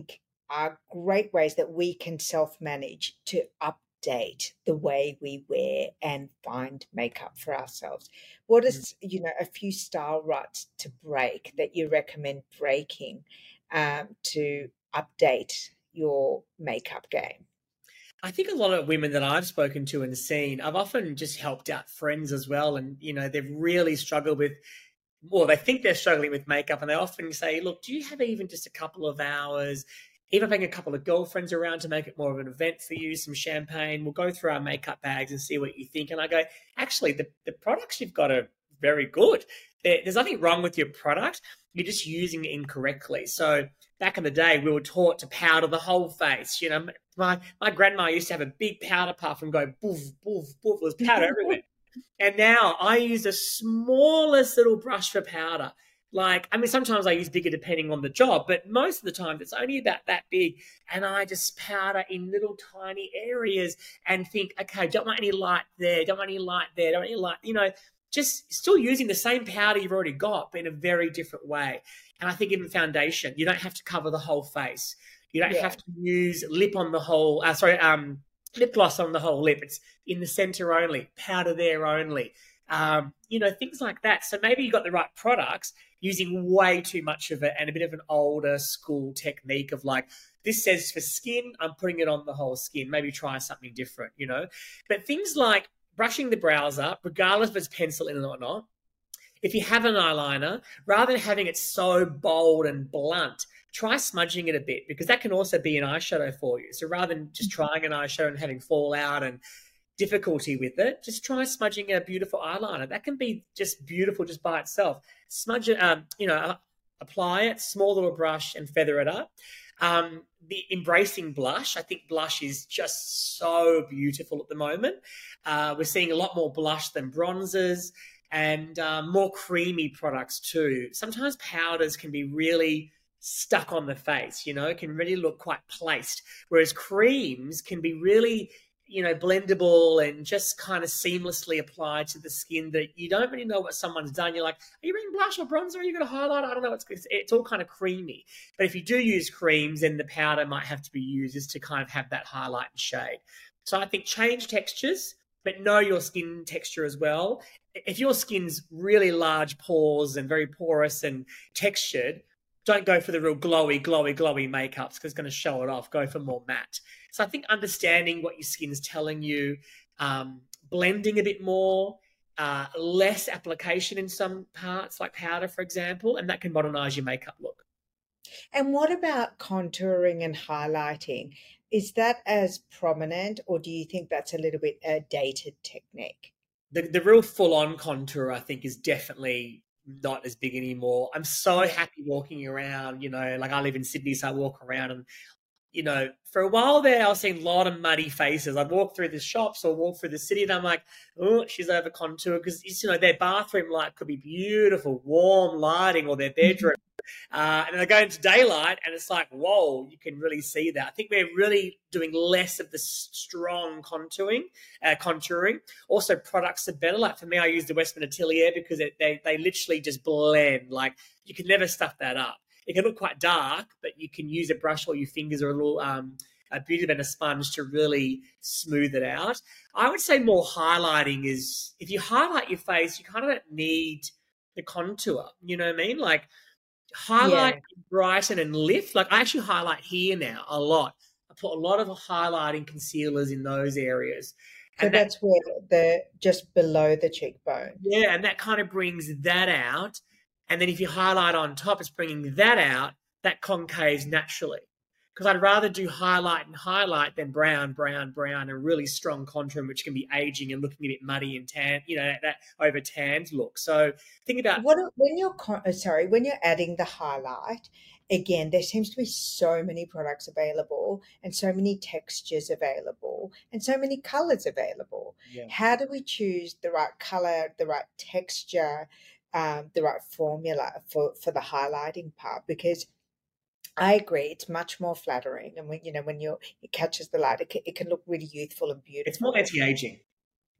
A: are great ways that we can self-manage to update the way we wear and find makeup for ourselves. What is, you know, a few style ruts to break that you recommend breaking um, to update your makeup game?
E: I think a lot of women that I've spoken to and seen, I've often just helped out friends as well. And, you know, they've really struggled with, well, they think they're struggling with makeup, and they often say, look, do you have even just a couple of hours, even bring a couple of girlfriends around to make it more of an event for you, some champagne, we'll go through our makeup bags and see what you think. And I go, actually, the, the products you've got are very good. There, there's nothing wrong with your product. You're just using it incorrectly. So back in the day, we were taught to powder the whole face. You know, my, my grandma used to have a big powder puff and go boof, boof, boof. There was powder everywhere. And now I use the smallest little brush for powder. Like, I mean, sometimes I use bigger depending on the job, but most of the time it's only about that big. And I just powder in little tiny areas and think, okay, don't want any light there, don't want any light there, don't want any light, you know, just still using the same powder you've already got, but in a very different way. And I think even foundation, you don't have to cover the whole face. You don't yeah. have to use lip on the whole, uh, sorry, um, lip gloss on the whole lip. It's in the center only, powder there only. Um, you know, things like that. So maybe you got the right products using way too much of it and a bit of an older school technique of like, this says for skin, I'm putting it on the whole skin. Maybe try something different, you know. But things like brushing the brows up, regardless if it's pencil in or not. If you have an eyeliner, rather than having it so bold and blunt, try smudging it a bit, because that can also be an eyeshadow for you. So rather than just trying an eyeshadow and having fallout and difficulty with it, just try smudging a beautiful eyeliner. That can be just beautiful just by itself. Smudge it, um, you know, apply it, small little brush and feather it up. Um, the embracing blush, I think blush is just so beautiful at the moment. Uh, we're seeing a lot more blush than bronzers and um, more creamy products too. Sometimes powders can be really stuck on the face, you know, it can really look quite placed, whereas creams can be really, you know, blendable and just kind of seamlessly applied to the skin that you don't really know what someone's done. You're like, are you bringing blush or bronzer? Are you going to highlight? I don't know. It's, it's, it's all kind of creamy. But if you do use creams, then the powder might have to be used just to kind of have that highlight and shade. So I think change textures, but know your skin texture as well. If your skin's really large pores and very porous and textured, don't go for the real glowy, glowy, glowy makeups because it's going to show it off. Go for more matte. So I think understanding what your skin's telling you, um, blending a bit more, uh, less application in some parts like powder, for example, and that can modernize your makeup look.
A: And what about contouring and highlighting? Is that as prominent, or do you think that's a little bit a dated technique?
E: The, the real full-on contour, I think, is definitely not as big anymore. I'm so happy walking around, you know, like I live in Sydney, so I walk around and, you know, for a while there, I was seeing a lot of muddy faces. I'd walk through the shops or walk through the city and I'm like, oh, she's over contour, because, you know, their bathroom light could be beautiful, warm lighting, or their bedroom. Uh, and then I go into daylight and it's like, whoa, you can really see that. I think we're really doing less of the strong contouring, uh, contouring. Also, products are better. Like for me, I use the Westman Atelier because it, they, they literally just blend. Like you can never stuff that up. It can look quite dark, but you can use a brush or your fingers or a little um, a beauty and a sponge to really smooth it out. I would say more highlighting is, if you highlight your face, you kind of don't need the contour. You know what I mean? Like highlight, yeah. brighten and lift. Like I actually highlight here now a lot. I put a lot of highlighting concealers in those areas.
A: So and that's that, where the just below the cheekbone.
E: Yeah, and that kind of brings that out. And then if you highlight on top, it's bringing that out, that concaves naturally. Because I'd rather do highlight and highlight than brown, brown, brown, and really strong contouring, which can be aging and looking a bit muddy and tan, you know, that, that over tanned look. So think about
A: what when you're sorry when you're adding the highlight. Again, there seems to be so many products available and so many textures available and so many colors available. Yeah. How do we choose the right color, the right texture, um, the right formula for, for the highlighting part? Because I agree, it's much more flattering, and when you know when you're it catches the light, it can, it can look really youthful and beautiful.
E: It's more anti-aging.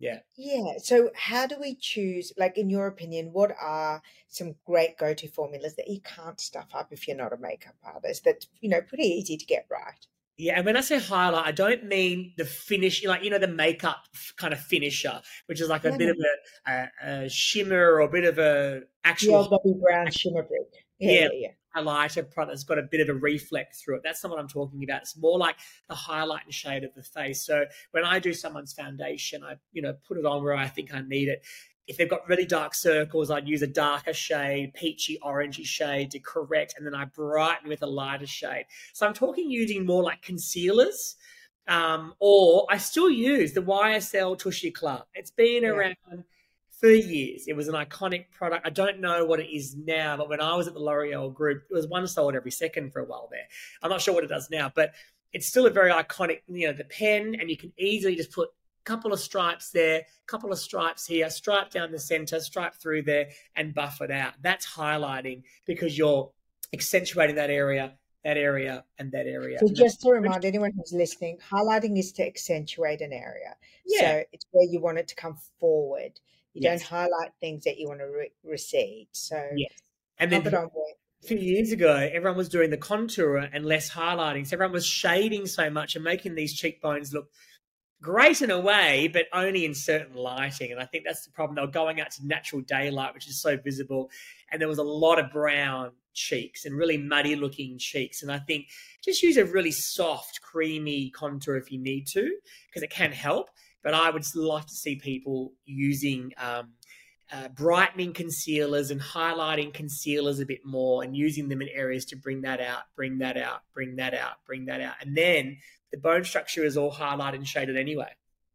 E: Yeah.
A: Yeah. So how do we choose, like in your opinion, what are some great go-to formulas that you can't stuff up if you're not a makeup artist? That's, you know, pretty easy to get right.
E: Yeah, and when I say highlight, I don't mean the finish, like, you know, the makeup f- kind of finisher, which is like a
A: No,
E: bit
A: no.
E: of a, a, a shimmer or a bit of a
A: The
E: actual,
A: old Bobby Brown shimmer brick. Yeah,
E: yeah,
A: yeah, yeah.
E: highlighter product that's got a bit of a reflect through it. That's not what I'm talking about. It's more like the highlight and shade of the face. So when I do someone's foundation, I, you know, put it on where I think I need it. If they've got really dark circles, I'd use a darker shade, peachy, orangey shade to correct, and then I brighten with a lighter shade. So I'm talking using more like concealers, um, or I still use the Y S L Tushy Club. It's been
A: Yeah.
E: around for years. It was an iconic product. I don't know what it is now, but when I was at the L'Oreal group, it was one sold every second for a while there. I'm not sure what it does now, but it's still a very iconic, you know, the pen, and you can easily just put couple of stripes there, couple of stripes here, stripe down the center, stripe through there, and buff it out. That's highlighting because you're accentuating that area, that area, and that area.
A: So
E: And
A: just to remind anyone who's listening, highlighting is to accentuate an area.
E: yeah,
A: So it's where you want it to come forward. You
E: yes,
A: don't highlight things that you want to re- recede. So
E: yes. And
A: pump
E: then
A: it on board.
E: a few years ago, everyone was doing the contour and less highlighting. So everyone was shading so much and making these cheekbones look great in a way, but only in certain lighting. And I think that's the problem. They were going out to natural daylight, which is so visible. And there was a lot of brown cheeks and really muddy looking cheeks. And I think just use a really soft, creamy contour if you need to, because it can help. But I would like to see people using um, uh, brightening concealers and highlighting concealers a bit more and using them in areas to bring that out, bring that out, bring that out, bring that out. And then the bone structure is all highlighted and shaded anyway.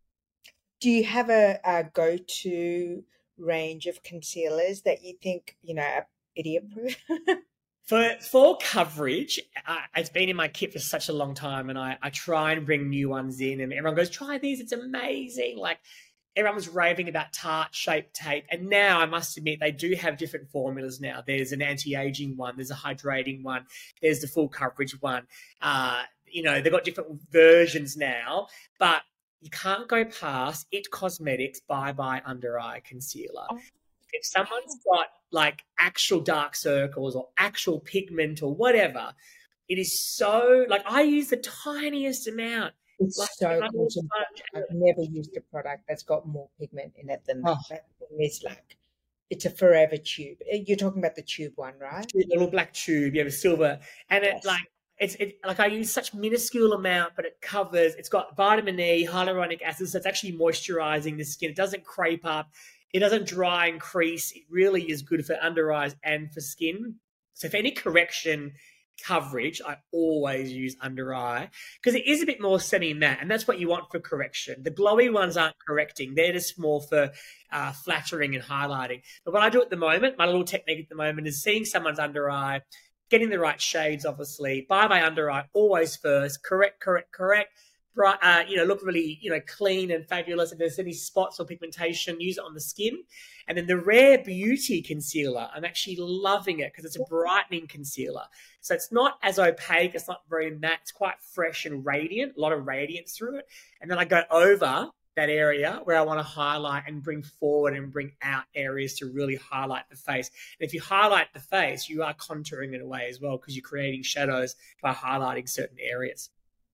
A: Do you have a, a go-to range of concealers that you think, you know, are idiot-proof?
E: For for coverage, uh, it's been in my kit for such a long time, and I, I try and bring new ones in, and everyone goes, try these, it's amazing. Like, everyone was raving about Tarte Shape Tape, and now I must admit they do have different formulas now. There's an anti-aging one, there's a hydrating one, there's the full coverage one. Uh, you know, they've got different versions now, but you can't go past It Cosmetics Bye Bye Under Eye Concealer.
A: Oh.
E: If someone's got like actual dark circles or actual pigment or whatever, it is so, like, I use the tiniest amount.
A: It's
E: Like,
A: so
E: when I'm all
A: concentrated.
E: sponge and-
A: I've never used a product that's got more pigment in it than that.
E: Oh.
A: That thing is like, it's a forever tube. You're talking about the tube one, right?
E: The little black tube, yeah, with silver, and it
A: Yes.
E: like it's it like I use such minuscule amount, but it covers. It's got vitamin E, hyaluronic acid, so it's actually moisturizing the skin. It doesn't crepe up, it doesn't dry and crease. It really is good for under eyes and for skin. So for any correction coverage, I always use under eye because it is a bit more semi-matte, and that's what you want for correction. The glowy ones aren't correcting, they're just more for uh, flattering and highlighting. But what I do at the moment, my little technique at the moment, is seeing someone's under eye, getting the right shades, obviously. Bye bye under eye, always first. Correct, correct, correct. Bright, uh, you know, look really, you know, clean and fabulous. If there's any spots or pigmentation, use it on the skin. And then the Rare Beauty concealer, I'm actually loving it because it's a brightening concealer. So it's not as opaque, it's not very matte, it's quite fresh and radiant, a lot of radiance through it. And then I go over that area where I want to highlight and bring forward and bring out areas to really highlight the face. And if you highlight the face, you are contouring it away as well because you're creating shadows by highlighting certain areas.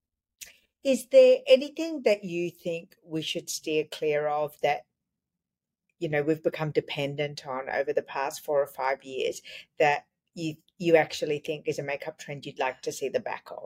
A: Is there anything that you think we should steer clear of that, you know, we've become dependent on over the past four or five years that you you actually think is a makeup trend you'd like to see the back of?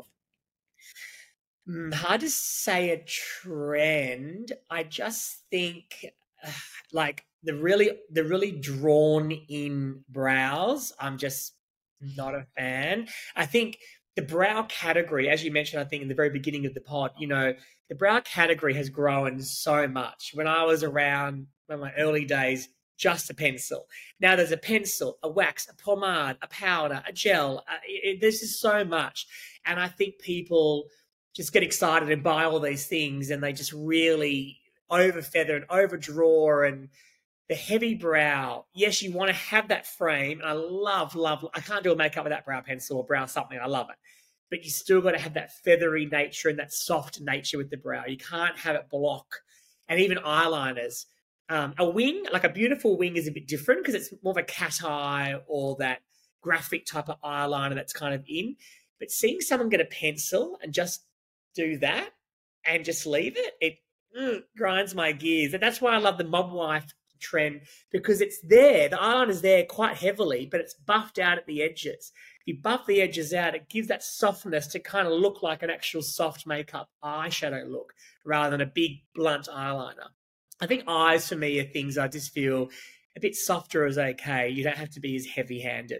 E: Mm, hard to say a trend. I just think uh, like the really the really drawn in brows, I'm just not a fan. I think the brow category, as you mentioned, I think in the very beginning of the pod, you know, the brow category has grown so much. When I was around in my early days, just a pencil. Now there's a pencil, a wax, a pomade, a powder, a gel. Uh, it, this is so much. And I think people just get excited and buy all these things and they just really over feather and overdraw and the heavy brow. Yes, you want to have that frame. And I love, love, I can't do a makeup with that brow pencil or brow something. I love it. But you still got to have that feathery nature and that soft nature with the brow. You can't have it block and even eyeliners. Um, a wing, like a beautiful wing, is a bit different because it's more of a cat eye or that graphic type of eyeliner that's kind of in. But seeing someone get a pencil and just do that and just leave it, it mm, grinds my gears. And that's why I love the mob wife trend, because it's there. The eyeliner's there quite heavily, but it's buffed out at the edges. If you buff the edges out, it gives that softness to kind of look like an actual soft makeup eyeshadow look rather than a big blunt eyeliner. I think eyes for me are things I just feel a bit softer is okay. You don't have to be as heavy-handed.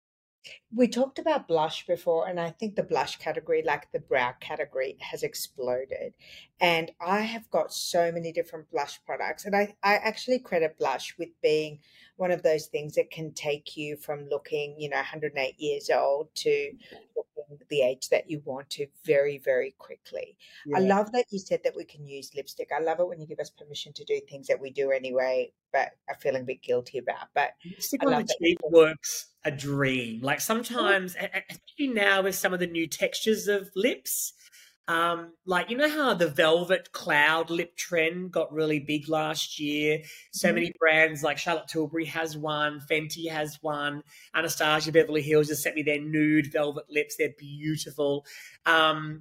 A: We talked about blush before, and I think the blush category, like the brow category, has exploded. And I have got so many different blush products. And I, I actually credit blush with being one of those things that can take you from looking, you know, one hundred eight years old to looking the age that you want to very, very quickly. I
E: Yeah.
A: love that you said that we can use lipstick. I love it when you give us permission to do things that we do anyway, but are feeling a bit guilty about. But
E: Lipstick
A: I
E: on
A: love
E: the
A: that you
E: cheek works a dream. Like sometimes, e- e- especially now with some of the new textures of lips, um, like you know how the velvet cloud lip trend got really big last year. So
A: Mhm.
E: many brands like Charlotte Tilbury has one, Fenty has one, Anastasia Beverly Hills just sent me their nude velvet lips. They're beautiful. Um,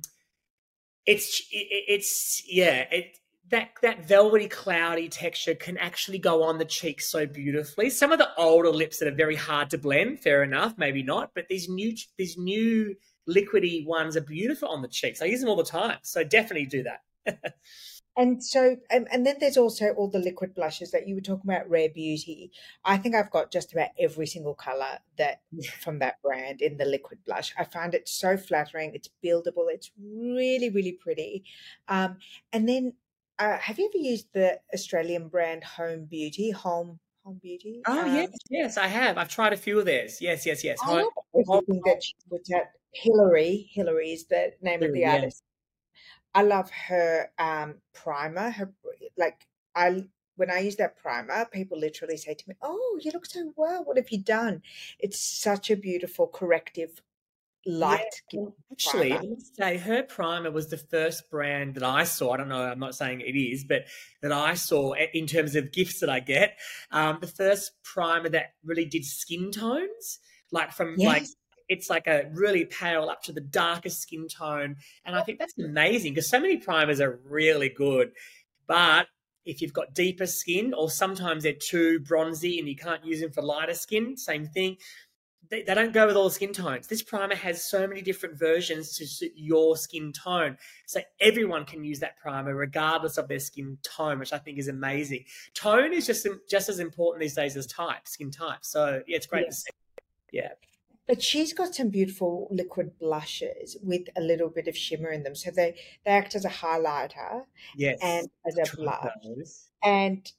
E: it's it, it's yeah it that that velvety cloudy texture can actually go on the cheeks so beautifully. Some of the older lips that are very hard to blend, fair enough, maybe not, but these new these new liquidy ones are beautiful on the cheeks. I use them all the time, so definitely do that.
A: And so, and, and then there's also all the liquid blushes that you were talking about, Rare Beauty. I think I've got just about every single color that from that brand in the liquid blush. I find it so flattering. It's buildable. It's really, really pretty. Um, and then, uh, have you ever used the Australian brand Home Beauty? Home Home Beauty.
E: Oh yes,
A: Um,
E: yes, I have. I've tried a few of theirs. Yes, yes, yes.
A: I
E: Home,
A: love
E: home,
A: everything that she puts out. Hillary, Hillary is the name of the
E: yes.
A: artist. I love her um, primer. Her like I when I use that primer, people literally say to me, "Oh, you look so well. What have you done?" It's such a beautiful corrective
E: Yeah,
A: light
E: well, actually, I
A: primer.
E: must say her primer was the first brand that I saw. I don't know, I'm not saying it is, but that I saw i- in terms of gifts that I get. Um, the first primer that really did skin tones, like from like
A: Yes,
E: it's like a really pale up to the darkest skin tone. And I think that's amazing because so many primers are really good. But if you've got deeper skin, or sometimes they're too bronzy and you can't use them for lighter skin, same thing. They, they don't go with all skin tones. This primer has so many different versions to suit your skin tone. So everyone can use that primer regardless of their skin tone, which I think is amazing. Tone is just just as important these days as type, skin type. So yeah, it's great to
A: yes.
E: see. Yeah.
A: But she's got some beautiful liquid blushes with a little bit of shimmer in them. So they, they act as a highlighter
E: Yes.
A: and as a
E: Try
A: blush.
E: those.
A: And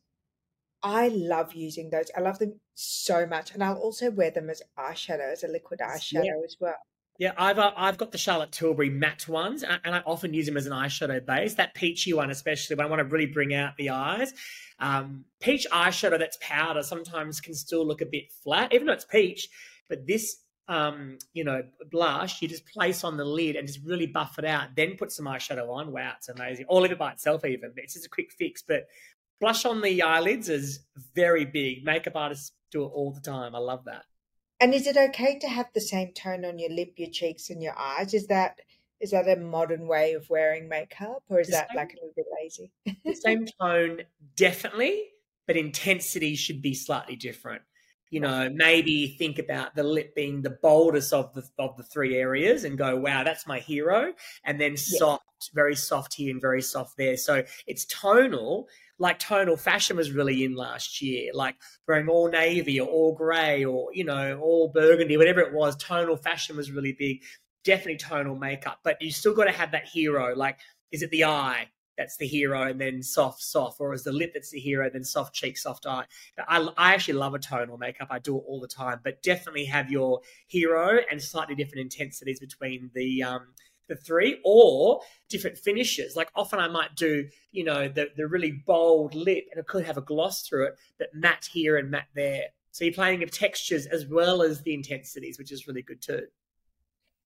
A: I love using those. I love them so much. And I'll also wear them as eyeshadow, as a liquid
E: Yeah.
A: eyeshadow as well.
E: Yeah, I've uh, I've got the Charlotte Tilbury matte ones, and, and I often use them as an eyeshadow base. That peachy one, especially when I want to really bring out the eyes. Um, peach eyeshadow that's powder sometimes can still look a bit flat, even though it's peach. But this, um, you know, blush, you just place on the lid and just really buff it out. Then put some eyeshadow on. Wow, it's amazing. Or leave it by itself even. It's just a quick fix. But blush on the eyelids is very big. Makeup artists do it all the time. I love that.
A: And is it okay to have the same tone on your lip, your cheeks, and your eyes? Is that is that a modern way of wearing makeup, or is
E: The
A: that
E: same
A: like a little bit lazy?
E: The same tone, definitely, but intensity should be slightly different. You
A: Right.
E: know, maybe think about the lip being the boldest of the of the three areas and go, wow, that's my hero. And then
A: Yeah.
E: soft, very soft here and very soft there. So it's tonal, like tonal fashion was really in last year, like wearing all navy or all grey or, you know, all burgundy, whatever it was. Tonal fashion was really big. Definitely tonal makeup, but you still got to have that hero. Like, is it the eye that's the hero and then soft, soft, or is the lip that's the hero, then soft cheek, soft eye? I, I actually love a tonal makeup. I do it all the time, but definitely have your hero and slightly different intensities between the um, the three, or different finishes. Like often I might do, you know, the, the really bold lip and it could have a gloss through it, but matte here and matte there. So you're playing with textures as well as the intensities, which is really good too.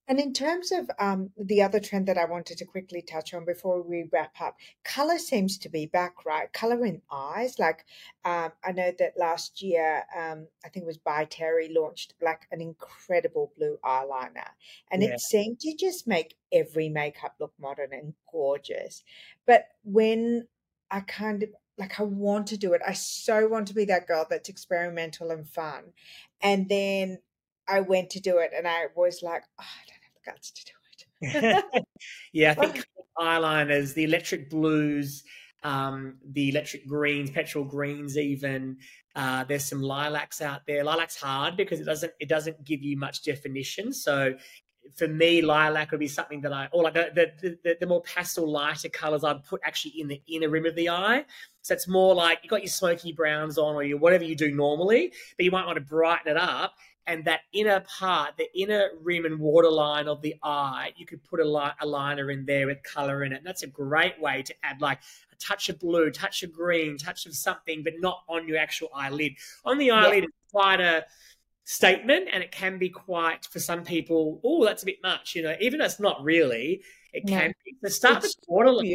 A: And in terms of um, the other trend that I wanted to quickly touch on before we wrap up, color seems to be back, right? Color in eyes. Like um, I know that last year, um, I think it was By Terry launched like an incredible blue eyeliner, and
E: Yeah.
A: it seemed to just make every makeup look modern and gorgeous. But when I kind of like, I want to do it. I so want to be that girl that's experimental and fun. And then I went to do it and I was like, oh, I don't have the guts to do it.
E: Yeah, I think eyeliners, the electric blues, um, the electric greens, petrol greens, even uh, there's some lilacs out there. Lilac's hard because it doesn't it doesn't give you much definition. So for me, lilac would be something that I, or like the the, the, the more pastel lighter colors I'd put actually in the inner rim of the eye. So it's more like you got your smoky browns on or your whatever you do normally, but you might want to brighten it up. And that inner part, the inner rim and waterline of the eye, you could put a, li- a liner in there with color in it. And that's a great way to add like a touch of blue, touch of green, touch of something, but not on your actual eyelid. On the eyelid, yeah. It's quite a statement, and it can be quite, for some people, oh, that's a bit much. You know, even though it's not really, it can no. be. So start with waterline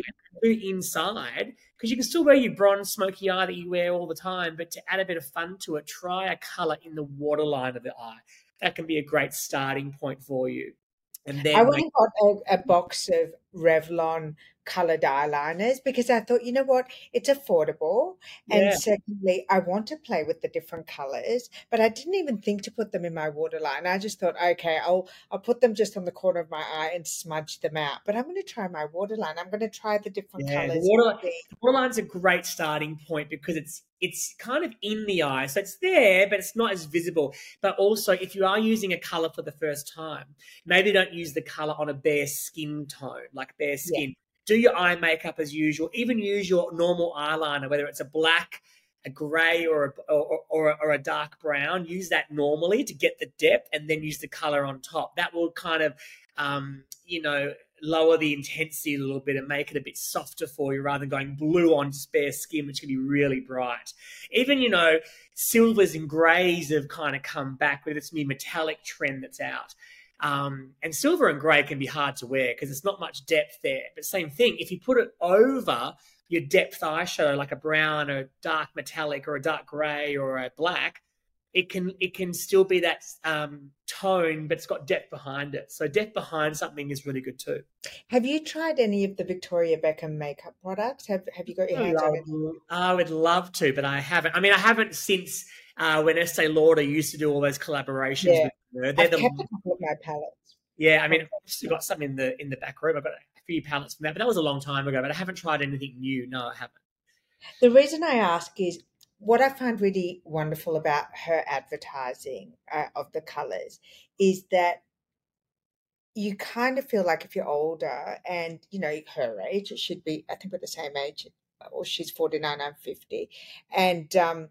E: inside, because you can still wear your bronze smoky eye that you wear all the time, but to add a bit of fun to it, try a color in the waterline of the eye. That can be a great starting point for you. And then
A: I went and got a, a box of Revlon colored eyeliners because I thought, you know what, it's affordable. And
E: yeah.
A: secondly, I want to play with the different colors, but I didn't even think to put them in my waterline. I just thought, okay, I'll I'll put them just on the corner of my eye and smudge them out. But I'm going to try my waterline. I'm going to try the different
E: yeah,
A: colors.
E: The, water, the waterline's a great starting point because it's it's kind of in the eye. So it's there, but it's not as visible. But also, if you are using a color for the first time, maybe don't use the color on a bare skin tone, like bare skin. Yeah. Do your eye makeup as usual. Even use your normal eyeliner, whether it's a black, a grey, or a, or, or, or a dark brown. Use that normally to get the depth, and then use the color on top. That will kind of, um, you know, lower the intensity a little bit and make it a bit softer for you, rather than going blue on bare skin, which can be really bright. Even, you know, silvers and greys have kind of come back with this new metallic trend that's out. Um, and silver and grey can be hard to wear because there's not much depth there. But same thing, if you put it over your depth eyeshadow, like a brown or a dark metallic or a dark grey or a black, it can it can still be that um, tone, but it's got depth behind it. So depth behind something is really good too.
A: Have you tried any of the Victoria Beckham makeup products? Have Have you got your hands on it?
E: I would love to, but I haven't. I mean, I haven't since uh, when Estee Lauder used to do all those collaborations
A: yeah.
E: with her.
A: They're I've the, kept a couple of my palettes.
E: Yeah, I mean, I've still got some in the in the back room. I've got a few palettes from that, but that was a long time ago. But I haven't tried anything new. No, I haven't.
A: The reason I ask is what I find really wonderful about her advertising uh, of the colors is that you kind of feel like if you're older and, you know, her age, it should be, I think we're the same age, or she's forty-nine, I'm fifty. And um,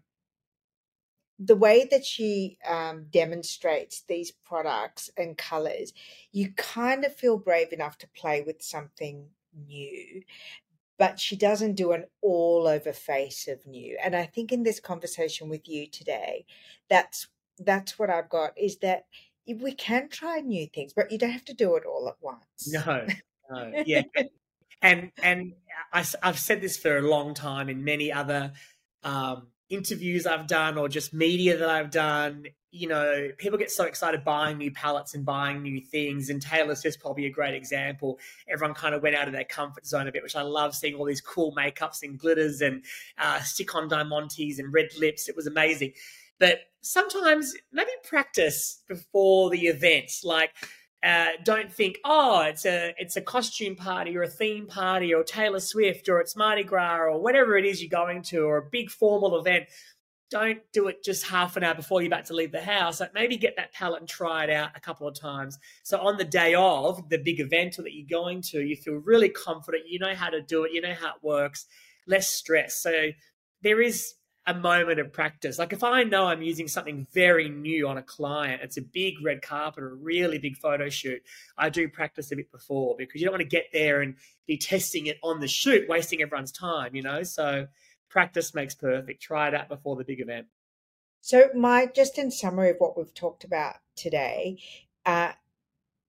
A: the way that she um, demonstrates these products and colors, you kind of feel brave enough to play with something new. But she doesn't do an all over face of new. And I think in this conversation with you today, that's that's what I've got, is that we can try new things, but you don't have to do it all at once.
E: No, no, yeah. and and I, I've said this for a long time in many other um, interviews I've done or just media that I've done. You know, people get so excited buying new palettes and buying new things. And Taylor Swift's probably a great example. Everyone kind of went out of their comfort zone a bit, which I love, seeing all these cool makeups and glitters and uh, stick-on diamantes and red lips. It was amazing. But sometimes maybe practice before the event. Like, uh, don't think, oh, it's a it's a costume party or a theme party or Taylor Swift or it's Mardi Gras or whatever it is you're going to, or a big formal event. Don't do it just half an hour before you're about to leave the house. Like, maybe get that palette and try it out a couple of times. So on the day of the big event that you're going to, you feel really confident. You know how to do it. You know how it works. Less stress. So there is a moment of practice. Like if I know I'm using something very new on a client, it's a big red carpet or a really big photo shoot, I do practice a bit before, because you don't want to get there and be testing it on the shoot, wasting everyone's time, you know? So practice makes perfect. Try it out before the big event.
A: So my, just in summary of what we've talked about today, uh,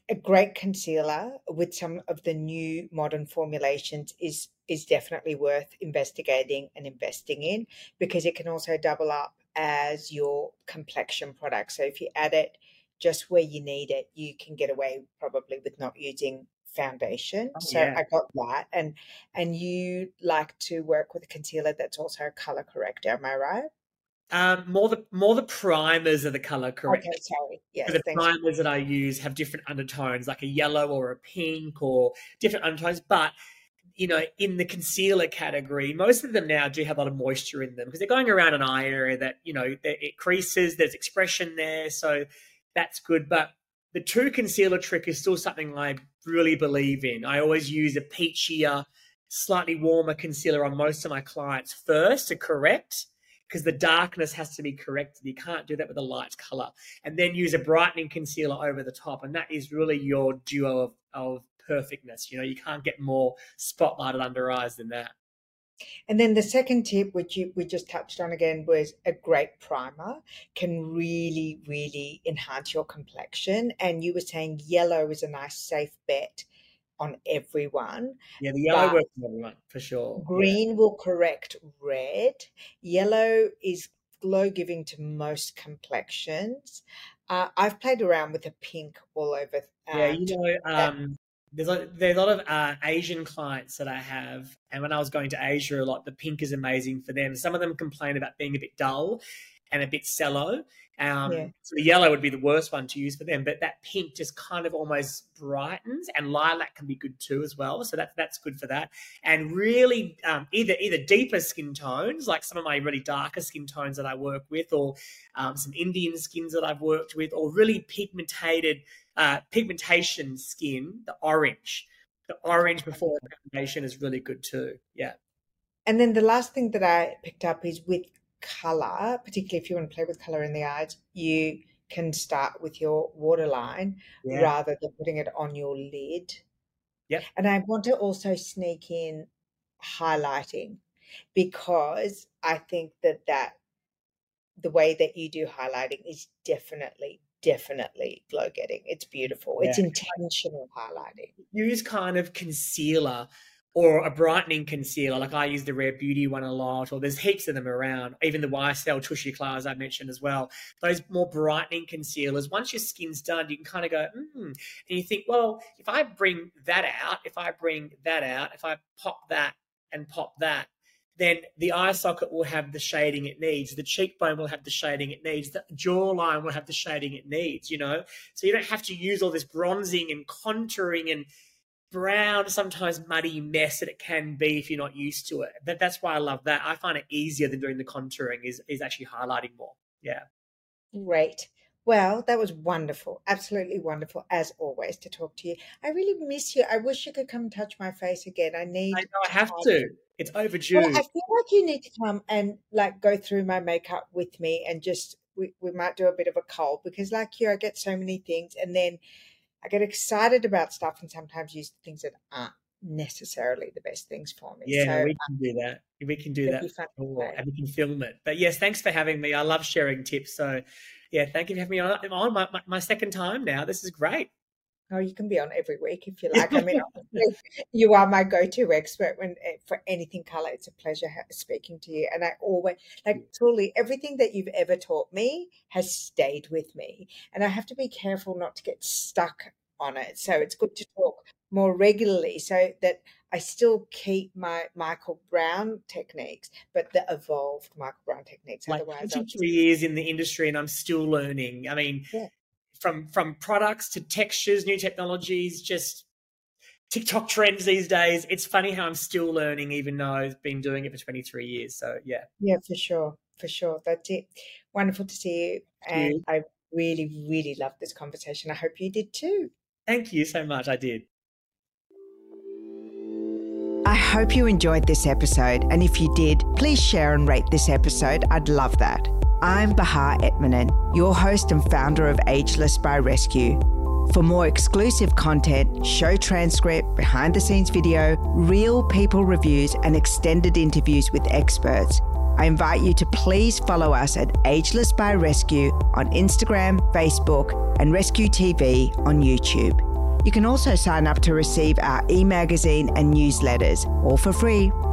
A: a great concealer with some of the new modern formulations is is definitely worth investigating and investing in, because it can also double up as your complexion product. So if you add it just where you need it, you can get away probably with not using foundation.
E: Oh,
A: so
E: yeah.
A: I got that. And and you like to work with a concealer that's also a color corrector, am I right?
E: Um, more the more the primers are the color corrector.
A: Okay, sorry. Yes,
E: The
A: thanks.
E: primers that I use have different undertones, like a yellow or a pink or different undertones. But, you know, in the concealer category, most of them now do have a lot of moisture in them because they're going around an eye area that, you know, it creases, there's expression there. So that's good. But the true concealer trick is still something I really believe in. I always use a peachier, slightly warmer concealer on most of my clients first to correct, because the darkness has to be corrected. You can't do that with a light color. And then use a brightening concealer over the top. And that is really your duo of, of perfectness. You know, you can't get more spotlighted under eyes than that.
A: And then the second tip, which you, we just touched on again, was a great primer can really, really enhance your complexion. And you were saying yellow is a nice, safe bet on everyone.
E: Yeah, the yellow works on everyone for sure.
A: Green
E: yeah.
A: will correct red. Yellow is glow giving to most complexions. Uh, I've played around with a pink all over. Uh,
E: yeah, you know, um, there's a, there's a lot of uh, Asian clients that I have, and when I was going to Asia a lot, the pink is amazing for them. Some of them complain about being a bit dull and a bit sallow. Um,
A: Yeah.
E: So the yellow would be the worst one to use for them, but that pink just kind of almost brightens, and lilac can be good too as well. So that's that's good for that. And really, um, either either deeper skin tones, like some of my really darker skin tones that I work with, or um, some Indian skins that I've worked with, or really pigmented uh, pigmentation skin, the orange. The orange before the foundation is really good too. Yeah.
A: And then the last thing that I picked up is with color, particularly if you want to play with color in the eyes, you can start with your waterline
E: Yeah.
A: rather than putting it on your lid.
E: Yep.
A: And I want to also sneak in highlighting, because I think that that the way that you do highlighting is definitely, definitely glow getting. It's beautiful. It's
E: Yeah.
A: intentional highlighting.
E: Use kind of concealer or a brightening concealer. Like I use the Rare Beauty one a lot, or there's heaps of them around. Even the Y S L Tushy Claws I mentioned as well. Those more brightening concealers, once your skin's done, you can kind of go, hmm. And you think, well, if I bring that out, if I bring that out, if I pop that and pop that, then the eye socket will have the shading it needs. The cheekbone will have the shading it needs. The jawline will have the shading it needs, you know? So you don't have to use all this bronzing and contouring and brown, sometimes muddy mess that it can be if you're not used to it. But that's why I love that. I find it easier than doing the contouring is, is actually highlighting more. Yeah.
A: Great. Well, that was wonderful. Absolutely wonderful, as always, to talk to you. I really miss you. I wish you could come and touch my face again. I need
E: I know I have
A: time.
E: to. It's overdue.
A: Well, I feel like you need to come and like go through my makeup with me, and just we, we might do a bit of a cull, because like you, I get so many things, and then I get excited about stuff and sometimes use things that aren't necessarily the best things for me.
E: Yeah,
A: so,
E: we can do that. We can do
A: it'd
E: that
A: be fun
E: for
A: to
E: sure,
A: play.
E: and we can film it. But yes, thanks for having me. I love sharing tips. So yeah, thank you for having me on, on my, my, my second time now. This is great.
A: Oh, you can be on every week if you like. I mean, honestly, you are my go-to expert when for anything color. It's a pleasure ha- speaking to you. And I always, like, truly, everything that you've ever taught me has stayed with me. And I have to be careful not to get stuck on it. So it's good to talk more regularly so that I still keep my Michael Brown techniques, but the evolved Michael Brown techniques.
E: Like
A: Otherwise, I'll
E: twenty-three years in the industry, and I'm still learning. I mean,
A: Yeah.
E: from from products to textures, new technologies, just TikTok trends these days. It's funny how I'm still learning, even though I've been doing it for twenty-three years. So yeah.
A: Yeah, for sure. For sure. That's it. Wonderful to see you. And
E: you.
A: I really, really loved this conversation. I hope you did too.
E: Thank you so much. I did.
A: I hope you enjoyed this episode. And if you did, please share and rate this episode. I'd love that. I'm Bahar Etmanen, your host and founder of Ageless by Rescue. For more exclusive content, show transcript, behind the scenes video, real people reviews, and extended interviews with experts, I invite you to please follow us at Ageless by Rescue on Instagram, Facebook, and Rescue T V on YouTube. You can also sign up to receive our e-magazine and newsletters, all for free.